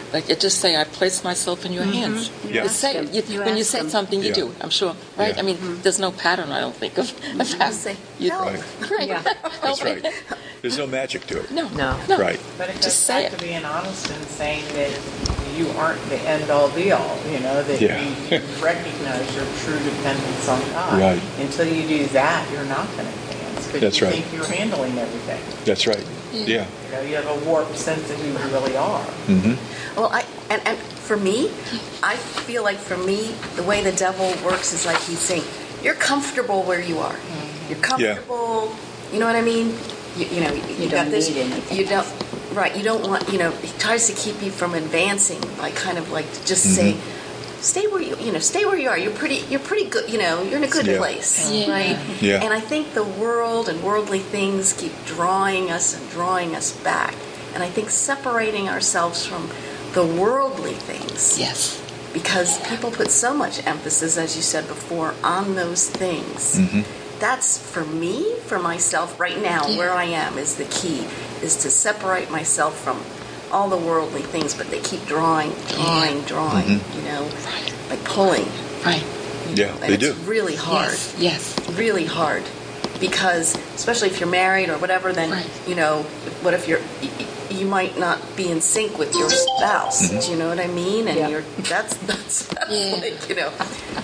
Like you just say, I place myself in your hands. You Yeah. Just say ask it. You, them. You when you ask say them. something, you Yeah. do. I'm sure, right? Yeah. I mean, there's no pattern. I don't think of, of how say, you "Help." Right. Right. Yeah. That's Help me. right. There's no magic to it. No. No. No. Right. But it goes Just say back it. to being honest and saying that you aren't the end all be all, you know, that Yeah. you, you recognize your true dependence on God. Right. Until you do that, you're not going to advance. Because That's you right. think you're handling everything. That's right. Yeah. Yeah. You know, you have a warped sense of who you really are. Mm-hmm. Well, I and, and for me, I feel like for me, the way the devil works is like he's saying, "You're comfortable where you are. You're comfortable." You know what I mean? You, you know, you, You got don't this. need anything You don't. Right. You don't want. You know, he tries to keep you from advancing by kind of like just Mm-hmm. saying, "Stay where you. You know, stay where you are. You're pretty. You're pretty good. You know, you're in a good Yeah. place, Yeah. right?" Yeah. And I think the world and worldly things keep drawing us and drawing us back. And I think separating ourselves from the worldly things, Yes. because people put so much emphasis, as you said before, on those things. Mm-hmm. That's for me, for myself, right now, Yeah. where I am is the key, is to separate myself from all the worldly things, but they keep drawing, drawing, drawing, you know, like pulling. Right. Yeah, And they it's do. really hard. Yes. Yes. Really hard, because especially if you're married or whatever, then Right. you know, what if you're y- y- you might not be in sync with your spouse? Mm-hmm. Do you know what I mean? And Yeah. you're that's that's, that's Yeah. like, you know,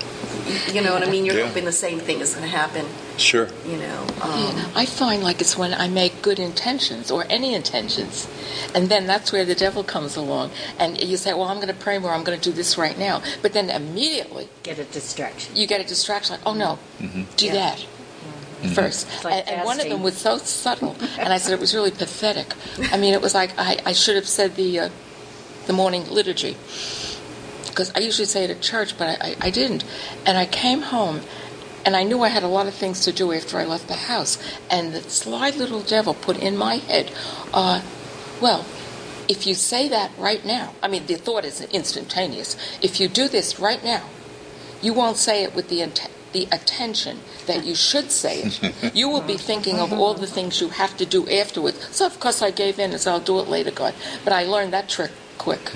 y- you know what I mean. You're Yeah. hoping the same thing is going to happen. Sure. You know, um, Yeah, I find like it's when I make good intentions or any intentions, and then that's where the devil comes along, and you say, "Well, I'm going to pray more. I'm going to do this right now," but then immediately Get a distraction. you get a distraction. Like, "Oh no, do Yeah. that first." It's like and, and one of them fasting. was so subtle, and I said it was really pathetic. I mean, it was like I, I should have said the uh, the morning liturgy, because I usually say it at church, but I, I, I didn't, and I came home. And I knew I had a lot of things to do after I left the house. And the sly little devil put in my head, uh, well, if you say that right now, I mean, the thought is instantaneous. If you do this right now, you won't say it with the int- the attention that you should say it. You will be thinking of all the things you have to do afterwards. So, of course, I gave in and said, I'll do it later, God. But I learned that trick quick.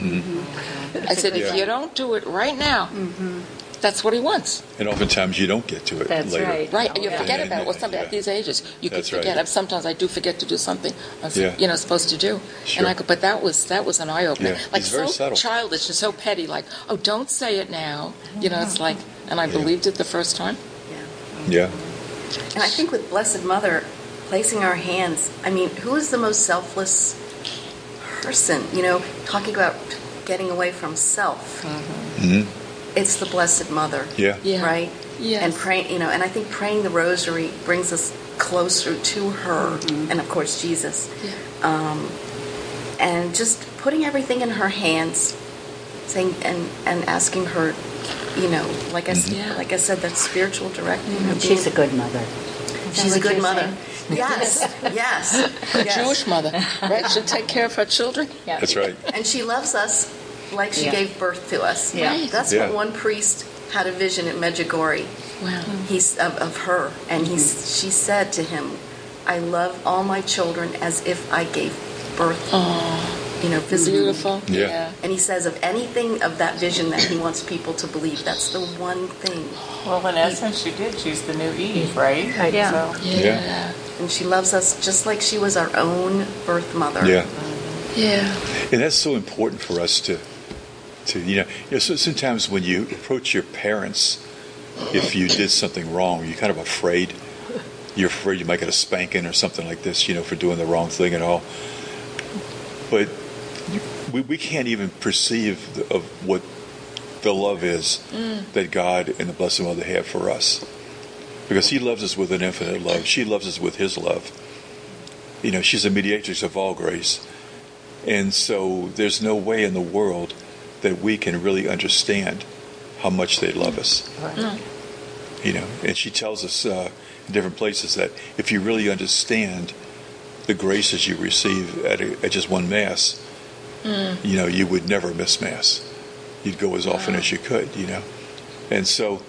I said, if Yeah. you don't do it right now, that's what he wants. And oftentimes you don't get to it That's later. right. Right, and you Yeah. forget And- about it. Well, something yeah. at these ages, you could That's right. forget. And sometimes I do forget to do something I was, Yeah. you know, supposed to do. Sure. And I could, but that was that was an eye opener. Yeah. Like It's very so subtle. childish and so petty. Like, oh, don't say it now. You know, it's like, and I Yeah. believed it the first time. yeah. Yeah. And I think with Blessed Mother, placing our hands, I mean, who is the most selfless person? You know, talking about getting away from self. hmm It's the Blessed Mother. Yeah. Yeah. Right? Yes. And praying, you know, and I think praying the rosary brings us closer to her, and of course Jesus. Yeah. Um, and just putting everything in her hands, saying and and asking her, you know, like I s- Yeah. like I said, that spiritual directing. of She's a being- good mother. she's a what good you're mother. saying? Yes, yes, A yes. Jewish mother, right? Should take care of her children. Yeah. That's right. And she loves us like she Yeah. gave birth to us. Yeah. Right. That's Yeah. what one priest had a vision at Medjugorje. Wow. He's of, of her, and he's she said to him, "I love all my children as if I gave birth." Oh, You know, physically. beautiful. Yeah. And he says of anything of that vision that he wants people to believe, that's the one thing. Well, in essence, she did. She's the new Eve, right? Right. Yeah. So, Yeah. Yeah. And she loves us just like she was our own birth mother. Yeah. Yeah. And that's so important for us to, to you know, you know. So sometimes when you approach your parents, if you did something wrong, you're kind of afraid. You're afraid you might get a spanking or something like this, you know, for doing the wrong thing and all. But we, we can't even perceive the, of what the love is that God and the Blessed Mother have for us, because He loves us with an infinite love. She loves us with His love. You know, she's a mediatrix of all grace. And so there's no way in the world that we can really understand how much they love us. You know, and she tells us uh, in different places that if you really understand the graces you receive at, a, at just one Mass, you know, you would never miss Mass. You'd go as often as you could, you know. And so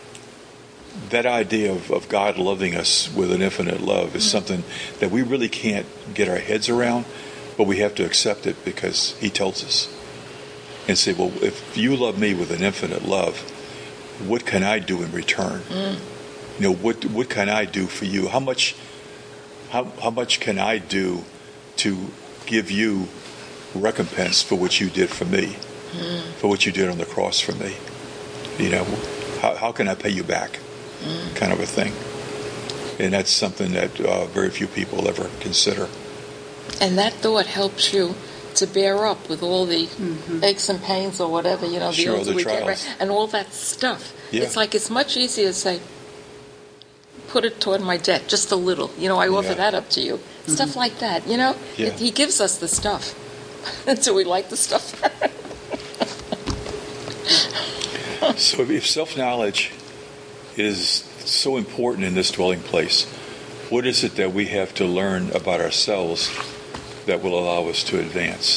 that idea of, of God loving us with an infinite love is something that we really can't get our heads around, but we have to accept it because He tells us. and say, well, if you love me with an infinite love, what can I do in return? Mm. You know, what what can I do for you? How much how how much can I do to give you recompense for what you did for me, mm. for what you did on the cross for me? You know, how how can I pay you back? Mm. Kind of a thing. And that's something that uh, very few people ever consider. And that thought helps you to bear up with all the mm-hmm. aches and pains or whatever, you know, the sure, older the we trials. get, right? And all that stuff. Yeah. It's like it's much easier to say, put it toward my debt, just a little. You know, I offer yeah. that up to you. Mm-hmm. Stuff like that, you know? Yeah. It, he gives us the stuff. Do we like the stuff? So if self-knowledge is so important in this dwelling place, what is it that we have to learn about ourselves that will allow us to advance?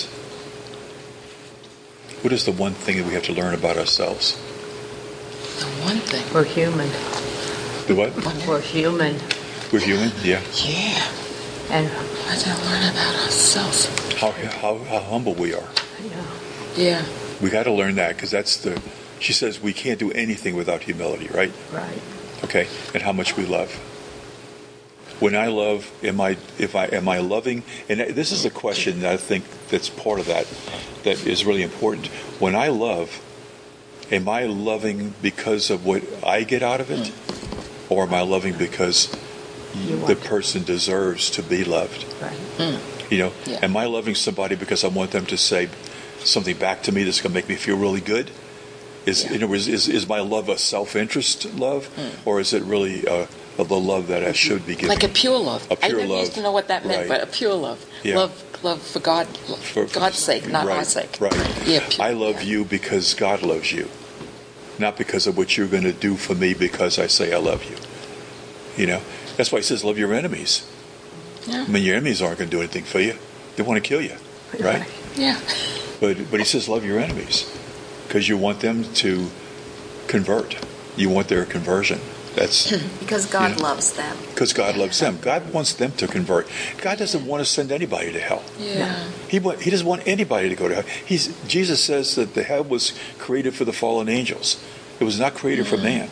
What is the one thing that we have to learn about ourselves? The one thing. We're human. The what? We're human. We're human, yeah. Yeah. And I don't learn about ourselves. How, how, how humble we are. yeah. Yeah. We got to learn that, because that's the, she says we can't do anything without humility, right? Right. Okay, and how much we love. When I love, am I if I am I loving? And this is a question that I think that's part of that that is really important. When I love, am I loving because of what I get out of it, or am I loving because the person deserves to be loved? Right. Mm. You know, Yeah. am I loving somebody because I want them to say something back to me that's going to make me feel really good? Is, Yeah. in other words, is, is my love a self-interest love, mm. or is it really uh, the love that I should be giving? Like a pure love. A pure I never love. used to know what that meant, Right. but a pure love. Yeah. Love love for God, For- God's sake, not right, our sake. Right. Yeah, pure, I love yeah. you because God loves you, not because of what you're going to do for me because I say I love you. You know, that's why he says love your enemies. Yeah. I mean, your enemies aren't going to do anything for you; they want to kill you, right? Yeah. But but he says love your enemies because you want them to convert. You want their conversion. That's Because God you know, loves them. because God loves them. God wants them to convert. God doesn't want to send anybody to hell. Yeah. He want, he doesn't want anybody to go to hell. He's Jesus says that the hell was created for the fallen angels. It was not created mm-hmm. for man.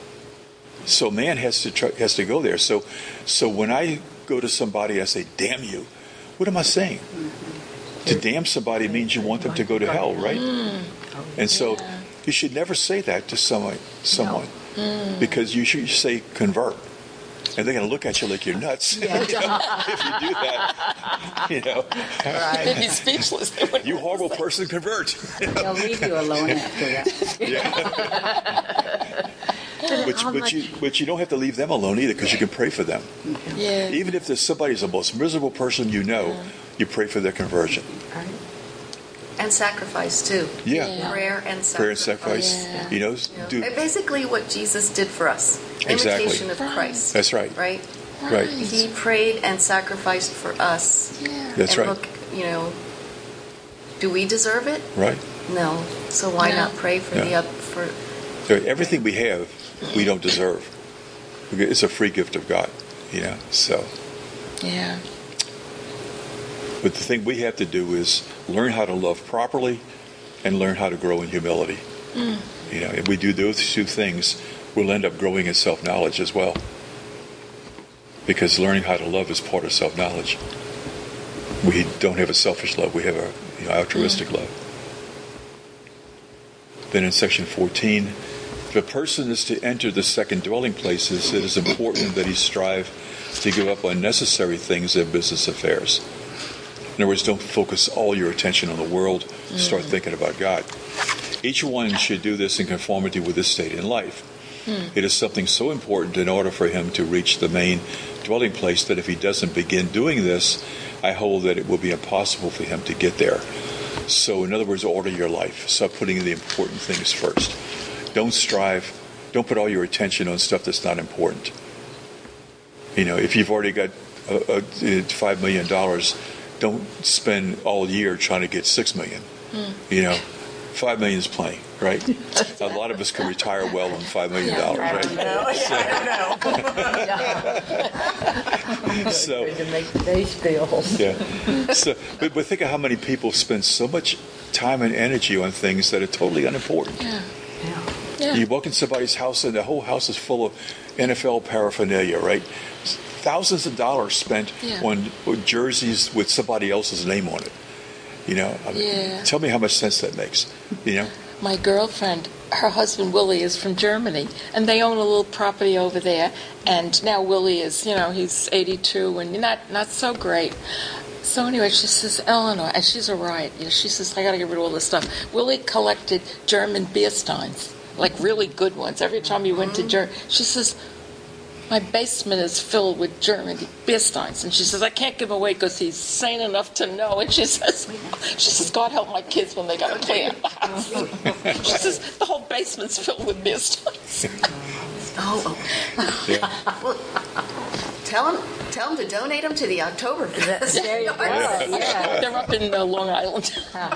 So man has to try, has to go there. So so when I go to somebody, I say, "Damn you." What am I saying? Mm-hmm. To damn somebody means you want them to go to hell, right? Mm. And so Yeah. you should never say that to someone. Someone. No. Mm. Because you should say convert, and they're going to look at you like you're nuts. Yeah. You know, if you do that, you know, They'd be speechless. They wouldn't you know horrible what to say. person, convert. They'll leave you alone after that. But, How but much- you but you don't have to leave them alone either, because you can pray for them. Yeah. Even if there's somebody's the most miserable person you know, you pray for their conversion. Right. And sacrifice, too. Yeah, Yeah. Prayer and sacrifice. prayer and sacrifice. Yeah. You know, You know, do and basically what Jesus did for us. Exactly. Imitation of Christ. That's right. Right? Right. He prayed and sacrificed for us. Yeah. That's and right. look, you know, do we deserve it? Right. No. So why No. not pray for No. the up for So everything we have, we don't deserve. It's a free gift of God. You know. So, Yeah. but the thing we have to do is learn how to love properly, and learn how to grow in humility. Mm. You know, if we do those two things, we'll end up growing in self-knowledge as well. Because learning how to love is part of self-knowledge. We don't have a selfish love; we have a you know, altruistic mm. love. Then in section fourteen, if a person is to enter the second dwelling places, it is important that he strive to give up unnecessary things and business affairs. In other words, don't focus all your attention on the world. Mm. Start thinking about God. Each one should do this in conformity with his state in life. Mm. It is something so important in order for him to reach the main dwelling place that if he doesn't begin doing this, I hold that it will be impossible for him to get there. So in other words, order your life. Start putting the important things first. Don't strive. Don't put all your attention on stuff that's not important. You know, if you've already got uh, uh, five million dollars, don't spend all year trying to get six million. Mm. You know, five million is plenty. right? A lot of us can retire well on five million dollars, I don't right? know. Yeah, I don't know. So, To make the base bills. yeah. So, but, but think of how many people spend so much time and energy on things that are totally unimportant. Yeah. Yeah. Yeah. You walk in somebody's house and the whole house is full of N F L paraphernalia, right? Thousands of dollars spent Yeah. on, on jerseys with somebody else's name on it. You know, I mean, Yeah. tell me how much sense that makes. You know, My girlfriend, her husband Willie is from Germany, and they own a little property over there. And now Willie is, you know, he's eighty-two and not not so great. So anyway, she says, Eleanor, and she's a riot. You know, she says, I got to get rid of all this stuff. Willie collected German beer steins, like really good ones. Every time he went to Germany, she says, my basement is filled with German beer steins. And she says, I can't give them away because he's sane enough to know. And she says, she says, God help my kids when they got to clean up the house. She says, the whole basement's filled with beer steins. Oh, yeah, well, tell them, tell them to donate them to the Oktoberfest. There you go. Yeah. They're up in uh, Long Island.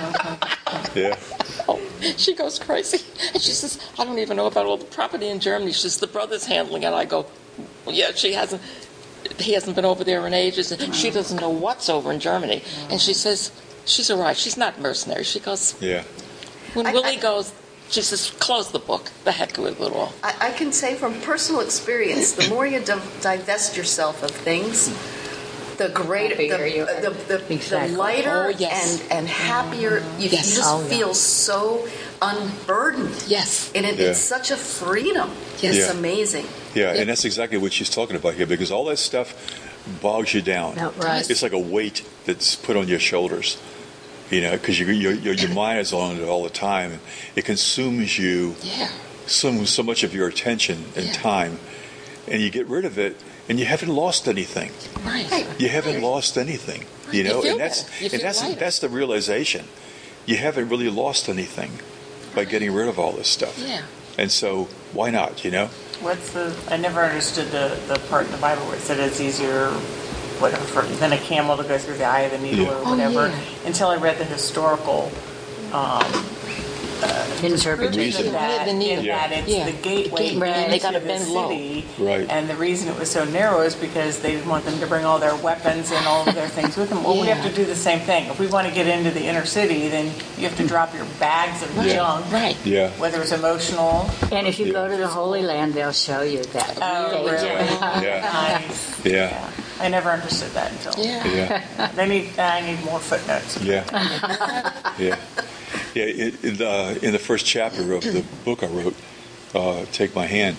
yeah, Oh, she goes crazy. And she says, I don't even know about all the property in Germany. She says, the brother's handling it. I go, well, yeah, she hasn't, he hasn't been over there in ages. And she doesn't know what's over in Germany. And she says, she's all right. She's not mercenary. She goes, yeah, when I- Willie I- goes, she says, close the book. The heck with it all. I, I can say from personal experience, the more you div- divest yourself of things, the greater, the, Happier you are. the, the, Exactly. the lighter Oh, yes. and, and happier you, you Yes. just Oh, yeah. feel so unburdened. Yes. And it, Yeah. it's such a freedom. Yes. It's Yeah. amazing. yeah. And that's exactly what she's talking about here, because all that stuff bogs you down. No, right. It's like a weight that's put on your shoulders. You know, because your, your your mind is on it all the time. It consumes you Yeah. so so much of your attention and Yeah. time, and you get rid of it, and you haven't lost anything. Right. You haven't lost anything. You You know, feel and that's better. You and feel that's lighter. that's the realization. You haven't really lost anything by getting rid of all this stuff. Yeah. And so why not? You know? What's the? I never understood the, the part in the Bible where it said it's easier, whatever, for, than a camel to go through the eye of the needle Yeah. or Oh, whatever. yeah. Until I read the historical um, Interpretation. description of that, The needle. in Yeah. that it's Yeah. the gateway Right. into They gotta the bend low. city. Right. And the reason it was so narrow is because they didn't want them to bring all their weapons and all of their things with them. Well, we Yeah. have to do the same thing. If we want to get into the inner city, then you have to drop your bags of Right. junk. Right. Yeah. Whether it's emotional. And if you go to the Holy Land, they'll show you that. Oh, They- really? Yeah. Nice. Yeah. Yeah. I never understood that until. Yeah. Yeah. They need. I need more footnotes. Yeah. Yeah. Yeah. In, in, the, in the first chapter of the book I wrote, uh, Take My Hand,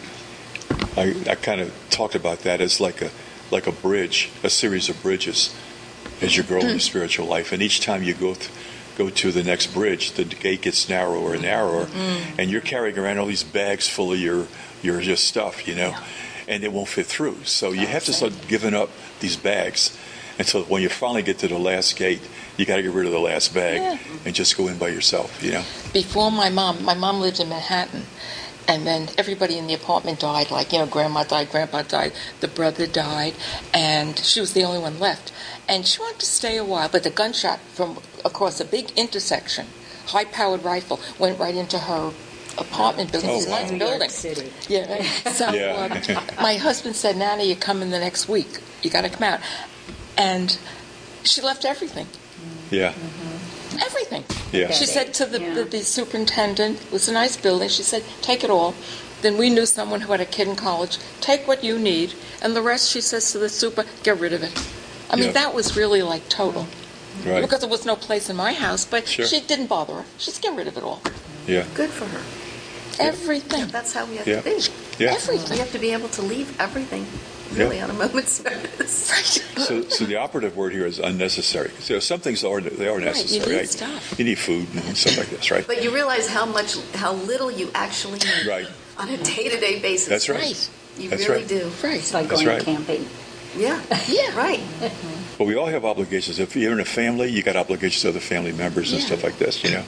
I, I kind of talked about that as like a like a bridge, a series of bridges, as you grow in your spiritual life. And each time you go th- go to the next bridge, the gate gets narrower and narrower, and you're carrying around all these bags full of your your just stuff, you know, and it won't fit through. So you have to start giving up these bags. And so when you finally get to the last gate, you got to get rid of the last bag Yeah. and just go in by yourself, you know. Before my mom, my mom lived in Manhattan, and then everybody in the apartment died. Like, you know, grandma died, grandpa died, the brother died, and she was the only one left. And she wanted to stay a while, but the gunshot from across a big intersection, high-powered rifle, went right into her apartment building. Oh, It's a nice wow. New York building. City. Yeah. Right. So Yeah. um, my husband said, Nana, you're coming the next week. You got to come out. And she left everything. Yeah. Everything. Yeah. She said to the, Yeah. the, the superintendent, it was a nice building, she said, take it all. Then we knew someone who had a kid in college. Take what you need, and the rest, she says to the super, get rid of it. I mean, Yeah. that was really like total. Right. Because there was no place in my house, but Sure. she didn't bother her. Just get rid of it all. Yeah. Good for her. Everything. That's how we have Yeah. to be. Yeah. Everything. We have to be able to leave everything really Yeah. on a moment's notice. Right. So, so the operative word here is unnecessary. So some things are they are you necessary. need right? stuff. You need food and stuff like this, right? But you realize how much, how little you actually need Right. on a day-to-day basis. That's right. Right. You That's really right. do. Right. It's like That's going right. camping. Yeah. Yeah. Right. But we all have obligations. If you're in a family, you got obligations to other family members and Yeah. stuff like this, you know.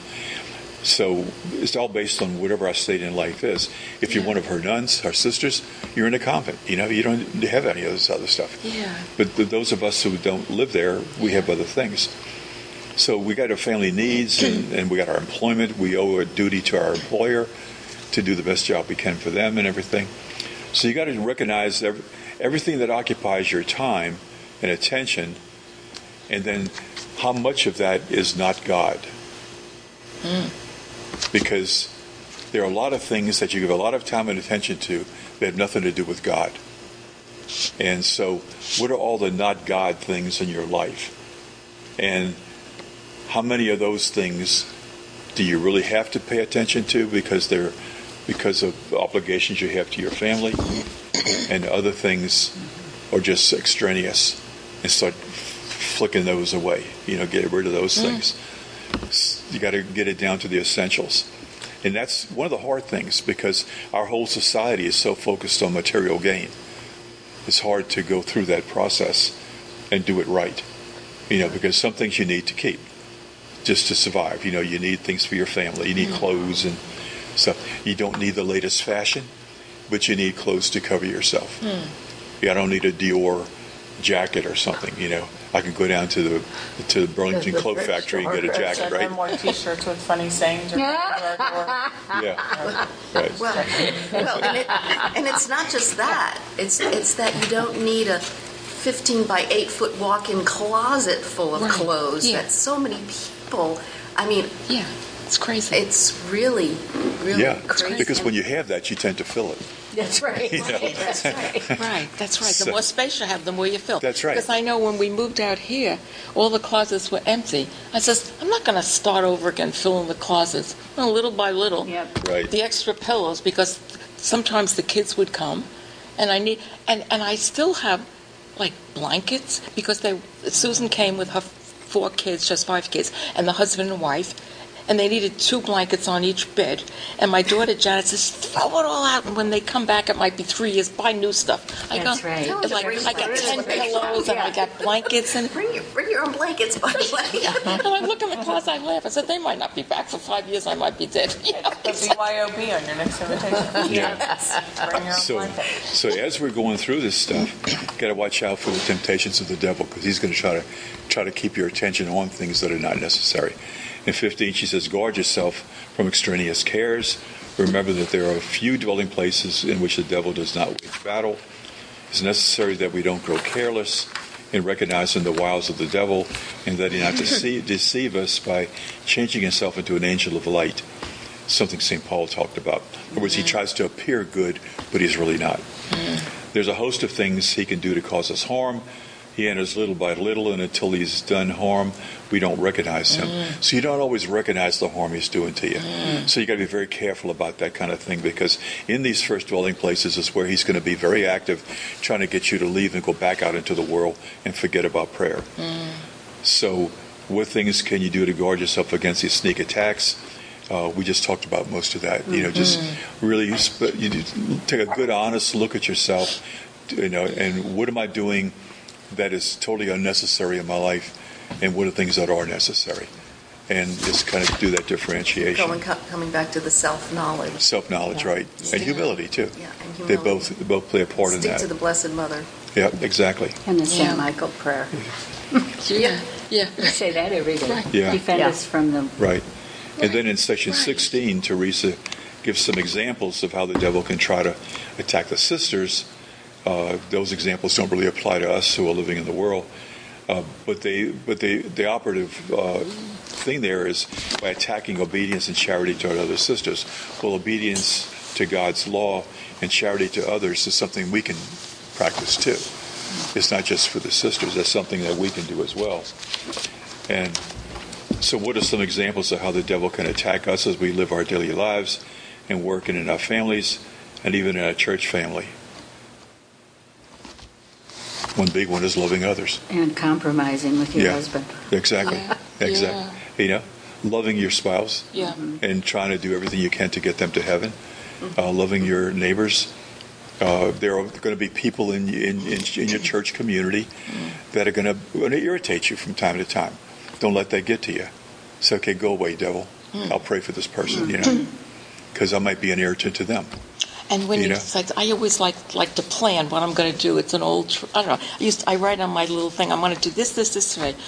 So it's all based on whatever our state in life is. If you're Yeah. one of her nuns, her sisters, you're in a convent. You know, you don't have any of this other stuff. Yeah. But th those of us who don't live there, we have other things. So we got our family needs, and, and we got our employment. We owe a duty to our employer to do the best job we can for them and everything. So you got to recognize every, everything that occupies your time and attention, and then how much of that is not God. Mm. Because there are a lot of things that you give a lot of time and attention to that have nothing to do with God. And so what are all the not God things in your life? And how many of those things do you really have to pay attention to because they're because of the obligations you have to your family, and other things are just extraneous, and start flicking those away. You know, get rid of those mm. things. You got to get it down to the essentials. And that's one of the hard things, because our whole society is so focused on material gain. It's hard to go through that process and do it right. You know, because some things you need to keep just to survive. You know, you need things for your family. You need mm. clothes and stuff. You don't need the latest fashion, but you need clothes to cover yourself. Mm. Yeah, I don't need a Dior jacket or something, you know. I can go down to the to the Burlington Cloak Factory and get a jacket, right? More T-shirts with funny sayings. Or yeah, right. Well, well and, it, and it's not just that. It's it's that you don't need a fifteen by eight foot walk-in closet full of right. clothes. Yeah. That so many people. I mean, yeah, it's crazy. It's really, really yeah, crazy. Because when you have that, you tend to fill it. That's right. You know? Right. That's right. Right. That's right. The So- more space you have, the more you fill. That's right. Because I know when we moved out here, all the closets were empty. I says, I'm not going to start over again filling the closets. Well, little by little. Yep. Right. The extra pillows, because sometimes the kids would come, and I need and and I still have like blankets, because they Susan came with her four kids, just five kids, and the husband and wife. And they needed two blankets on each bed. And my daughter Janet says, throw it all out. And when they come back, it might be three years, buy new stuff. I That's go, right. Tell them to like, bring I got blankets. ten pillows and I got blankets. And, Bring your, bring your own blankets, by the way. and I look in the closet, I laugh. I said, they might not be back for five years. I might be dead. You know? The B Y O B on your next invitation. Yeah. Bring your own So, blanket. so as we're going through this stuff, got to watch out for the temptations of the devil, because he's going to try to try to keep your attention on things that are not necessary. In fifteen, she says, guard yourself from extraneous cares. Remember that there are few dwelling places in which the devil does not wage battle. It's necessary that we don't grow careless in recognizing the wiles of the devil, and that he not deceive, deceive us by changing himself into an angel of light. Something Saint Paul talked about. In other words, he tries to appear good, but he's really not. There's a host of things he can do to cause us harm. He enters little by little, and until he's done harm, we don't recognize him. Mm. So you don't always recognize the harm he's doing to you. Mm. So you got to be very careful about that kind of thing, because in these first dwelling places is where he's going to be very active, trying to get you to leave and go back out into the world and forget about prayer. Mm. So what things can you do to guard yourself against these sneak attacks? Uh, we just talked about most of that. Mm-hmm. You know, just really you, sp- you take a good, honest look at yourself. You know, and what am I doing that is totally unnecessary in my life, and what are things that are necessary, and just kind of do that differentiation. Going, coming back to the self-knowledge. Self-knowledge, Yeah. right, Yeah. and humility too. Yeah, and They humility. both they both play a part in Stick that. to the Blessed Mother. Yeah, exactly. And the Saint Yeah. Michael prayer. Yeah. Yeah. We say that every day. Right. Yeah. Defend Yeah. us from the... Right. And then in section Right. sixteen, Teresa gives some examples of how the devil can try to attack the sisters. Uh, those examples don't really apply to us who are living in the world, uh, but they, but they, the operative uh, thing there is by attacking obedience and charity to our other sisters. Well, obedience to God's law and charity to others is something we can practice too. It's not just for the sisters. That's something that we can do as well. And so what are some examples of how the devil can attack us as we live our daily lives and work in our families and even in our church family? One big one is loving others. And compromising with your Yeah. husband. Exactly. Yeah. Exactly. You know, loving your spouse Yeah. and trying to do everything you can to get them to heaven. Uh, loving your neighbors. Uh, there are going to be people in in, in, in your church community that are going to, going to irritate you from time to time. Don't let that get to you. Say, okay, go away, devil. I'll pray for this person, you know, because I might be an irritant to them. And when You you, know? decide, I always like like to plan what I'm going to do. It's an old, tr- I don't know. I used to, I write on my little thing, I'm going to do this, this, this way.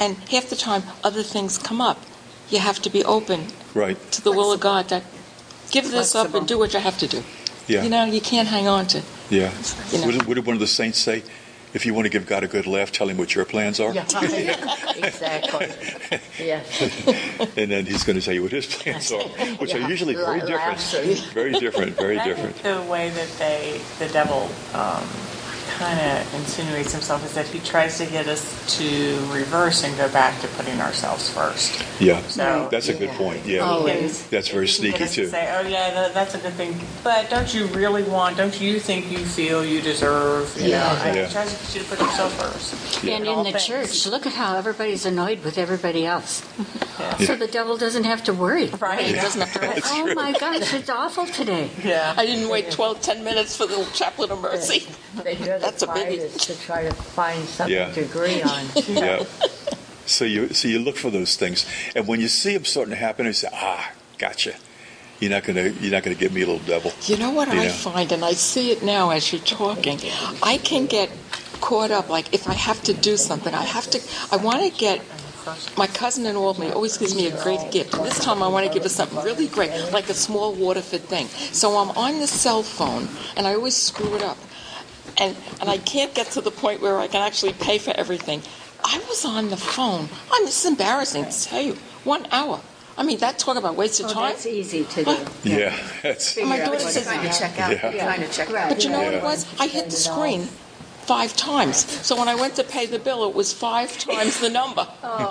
And half the time, other things come up. You have to be open Right. to the will of God. That give this up and do what you have to do. Yeah. You know, you can't hang on to. Yeah. You know. What, did, what did one of the saints say? If you want to give God a good laugh, tell him what your plans are. Yeah, exactly. Yes. And then he's going to tell you what his plans are, which Yeah. are usually very La- different. laughs. Very different, very I different. think the way that they, the devil, um, kind of insinuates himself is that he tries to get us to reverse and go back to putting ourselves first. Yeah. So That's a good point. Yeah. Always. That's very He can get sneaky, us to too. Say, oh yeah, that, that's a good thing, but don't you really want? Don't you think you feel you deserve? You Yeah. know, I Yeah. try to get you to put yourself first. Yeah. And All in the things. church, look at how everybody's annoyed with everybody else. Yeah. So the devil doesn't have to worry. Right. He doesn't have to write. Oh my gosh, it's awful today. Yeah. I didn't wait twelve, ten minutes for the chaplain of mercy. They do the That's a fight biggie. is to try to find something Yeah. to agree on. Yeah. So you so you look for those things, and when you see them starting to happen, you say, "Ah, gotcha." You're not gonna you're not gonna get me, little devil. You know what I Yeah. find, and I see it now as you're talking, I can get caught up, like if I have to do something, I have to, I want to get, my cousin in Albany always gives me a great gift. And this time I want to give her something really great, like a small Waterford thing. So I'm on the cell phone, and I always screw it up. And, and I can't get to the point where I can actually pay for everything. I was on the phone. I mean, this is embarrassing to tell you. One hour. I mean, that talk about wasted Oh, time. that's easy to do. Yeah, that's My Figure out daughter what says, Trying to check out, Yeah. trying to check out. Right. but you know what Yeah. it was? I hit the screen five times. So when I went to pay the bill, it was five times the number.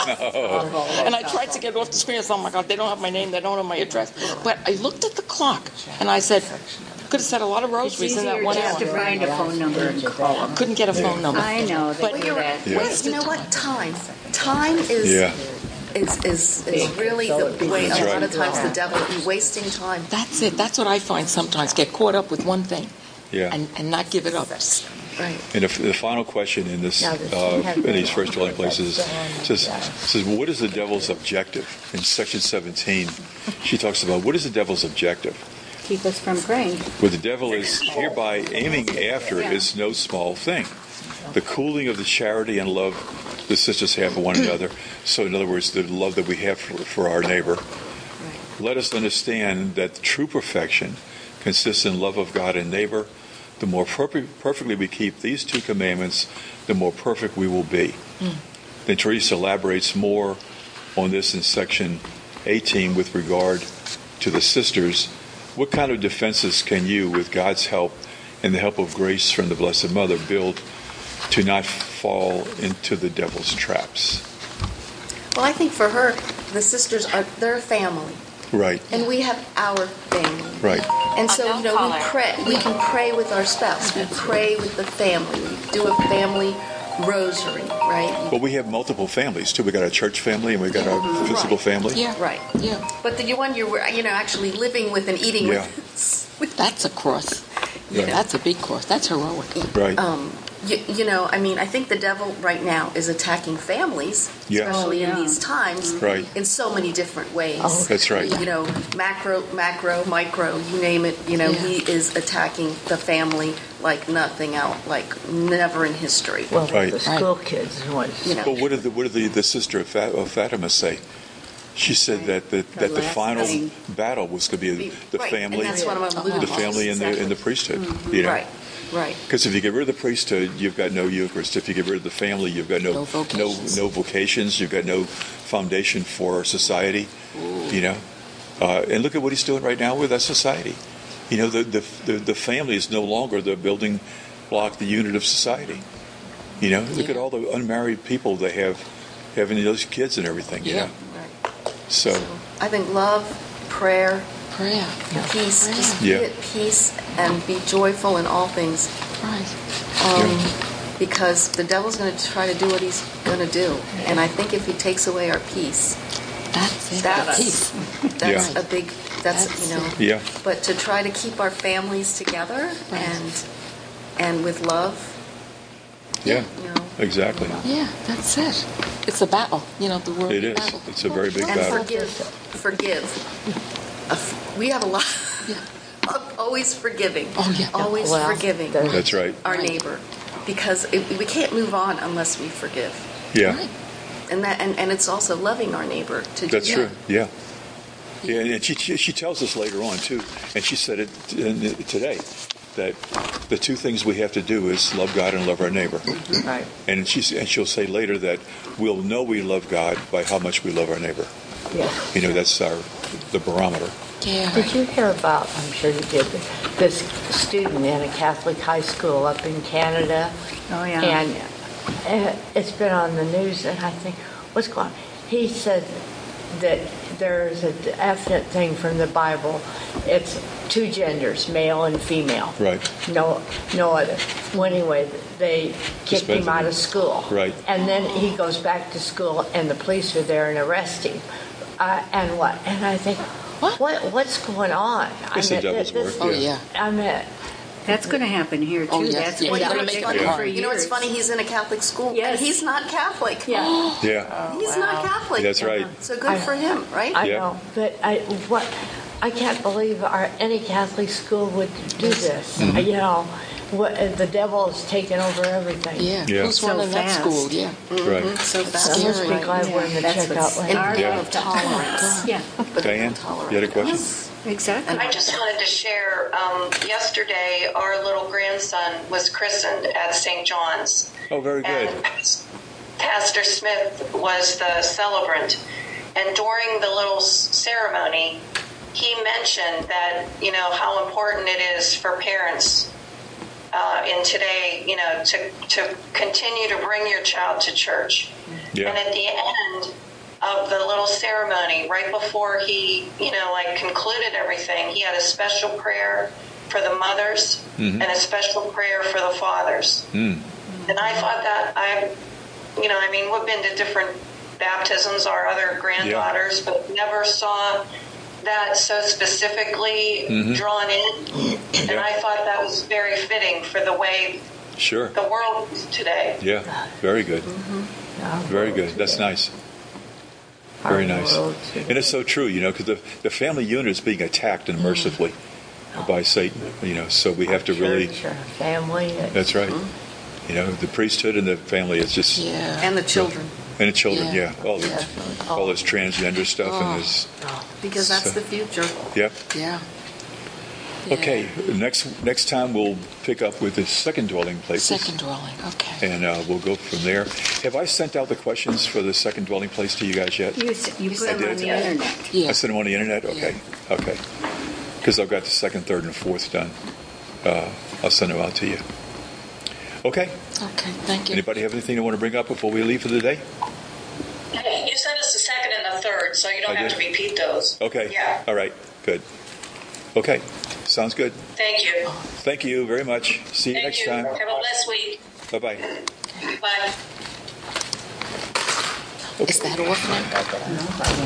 And I tried to get it off the screen. I said, oh my God, they don't have my name, they don't have my address. But I looked at the clock, and I said, could have said a lot of It's rosaries in that easier one just to hour. find a phone number and call them. Couldn't get a phone number. I know, they But do You're that. right. Yeah. Wait, you know what? Time. Time is yeah. is, is is really the way That's a lot right. of times the devil is wasting time. That's it. That's what I find sometimes. Get caught up with one thing Yeah. and, and not give it up. Right. And the, the final question in this, Now, does uh, he have in these the- first dwelling places, that's says, on, says, well, what is the devil's objective? In section seventeen, she talks about what is the devil's objective? Keep us from praying. What the devil is hereby aiming after is no small thing. The cooling of the charity and love the sisters have for one another. So, in other words, the love that we have for, for our neighbor. Let us understand that true perfection consists in love of God and neighbor. The more perfect, perfectly we keep these two commandments, the more perfect we will be. Mm. Then Teresa elaborates more on this in section eighteen with regard to the sisters. What kind of defenses can you, with God's help and the help of grace from the Blessed Mother, build to not fall into the devil's traps? Well, I think for her, the sisters are they're a family, Right, and we have our family. right. And so, you know, we pray. We can pray with our spouse. We pray with the family. We do a family rosary, right? But we have multiple families, too. We got our church family and we got our physical Right. family. Yeah. Right. Yeah. But the one you're, you know, actually living with and eating Yeah. with, with That's a cross. Right. That's a big cross. That's heroic. Right. um, you, you know, I mean, I think the devil right now is attacking families, Yeah. especially Oh, yeah. in these times, Right. in so many different ways. Oh, That's right. You know, macro, macro, micro, you name it. You know, Yeah. he is attacking the family like nothing else, like never in history. Well, Right. the school kids was, You know. But what did the, what did the, the sister of, Fa- of Fatima say? She said that the, that the last final thing. battle was going to be the Right, family, and that's what I'm alluding the to. family and the, and the priesthood. You know? Right, right. Because if you get rid of the priesthood, you've got no Eucharist. If you get rid of the family, you've got no No vocations. no, no vocations. You've got no foundation for society. You know, uh, and look at what he's doing right now with our society. You know, the, the the the family is no longer the building block, the unit of society. You know, look Yeah. at all the unmarried people they have having those kids and everything. You Yeah. know, so I think love, prayer, Prayer. peace, Prayer. just Yeah. be at peace and be joyful in all things. Right. Um, Yeah. Because the devil's going to try to do what he's going to do. And I think if he takes away our peace, That's it. That's- Peace. that's Yeah. a big, that's, That's you know. it. yeah, But to try to keep our families together Right. and and with love, yeah, you know, exactly. Yeah, that's it. It's a battle. You know, the world It is. battle. It's a very big and battle. forgive, forgive. Uh, We have a lot. Yeah. Always forgiving. Oh, yeah. Always Well, forgiving there's- That's right. our Right. neighbor, because it, we can't move on unless we forgive. Yeah, Right. And that, and, and it's also loving our neighbor to do That's that. true. Yeah. Yeah, and she she tells us later on too, and she said it today, that the two things we have to do is love God and love our neighbor. Right. And she's and she'll say later that we'll know we love God by how much we love our neighbor. Yes. You know, that's our the barometer. Yeah. Did you hear about, I'm sure you did, this student in a Catholic high school up in Canada? Oh, yeah. And uh, it's been on the news, and I think, what's going on? He said that there's a definite thing from the Bible. It's two genders, male and female. Right. No, no other. Well, anyway, they kicked Suspended him out him. of school. Right. And then he goes back to school, and the police are there and arrest him. Uh, and what? And I think, what? what what's going on? It's I the devil's this- work. Oh, yeah. I mean, That's going to happen here, too. Oh, yes. That's Yeah, what you gotta they've make it predicted hard. for You know, it's years. funny, he's in a Catholic school, Yes. and he's not Catholic. yeah. Yeah. He's not Catholic. That's right. So good I- for him, right? I Yeah. know, but I what I can't believe our any Catholic school would do this. Mm-hmm. You know, what the devil has taken over everything. Yeah. Yeah. Who's So running that fast. school? Yeah. Right. So So that's let's be Scary. glad we're in the That's checkout what's lane. our Yeah. love of tolerance. Yeah, But Diane, tolerance. you had a question? exactly. I just wanted to share, um, yesterday our little grandson was christened at Saint John's. Oh, very good. And Pastor Smith was the celebrant. And during the little s- ceremony, he mentioned that, you know, how important it is for parents uh, in today, you know, to, to continue to bring your child to church. Yeah. And at the end of the little ceremony, right before he, you know, like concluded everything, he had a special prayer for the mothers Mhm. and a special prayer for the fathers. Mm. And I thought that I, you know, I mean, we've been to different baptisms, our other granddaughters, but never saw that so specifically Mhm. drawn in. And Yeah. I thought that was very fitting for the way Sure. the world is today. Yeah. Very good. Our Very world good. That's today. nice. Our Very nice. world today. And it's so true, you know, because the, the family unit is being attacked and mercifully by Satan, you know, so we have to really, Church, our family. it's- that's right. You know, the priesthood and the family is just, Yeah. And the children, and the children, Yeah. yeah, all the, Definitely. all this transgender stuff Oh. and this, because that's the future. yep. Yeah. Okay, next next time we'll pick up with the second dwelling places. Second dwelling. Okay. And uh, we'll go from there. Have I sent out the questions for the second dwelling place to you guys yet? You, s- you put said them I on did. the internet. I Yeah. sent them on the internet? Okay, okay. Because I've got the second, third, and fourth done. Uh, I'll send them out to you. Okay. Okay. Thank you. Anybody have anything they want to bring up before we leave for the day? You sent us the second and the third, so you don't I have did? to repeat those. Okay. Yeah. All right. Good. Okay. Sounds good. Thank you. Thank you very much. See you Thank next you. time. Have a blessed week. Bye-bye. Bye. Is that all for now?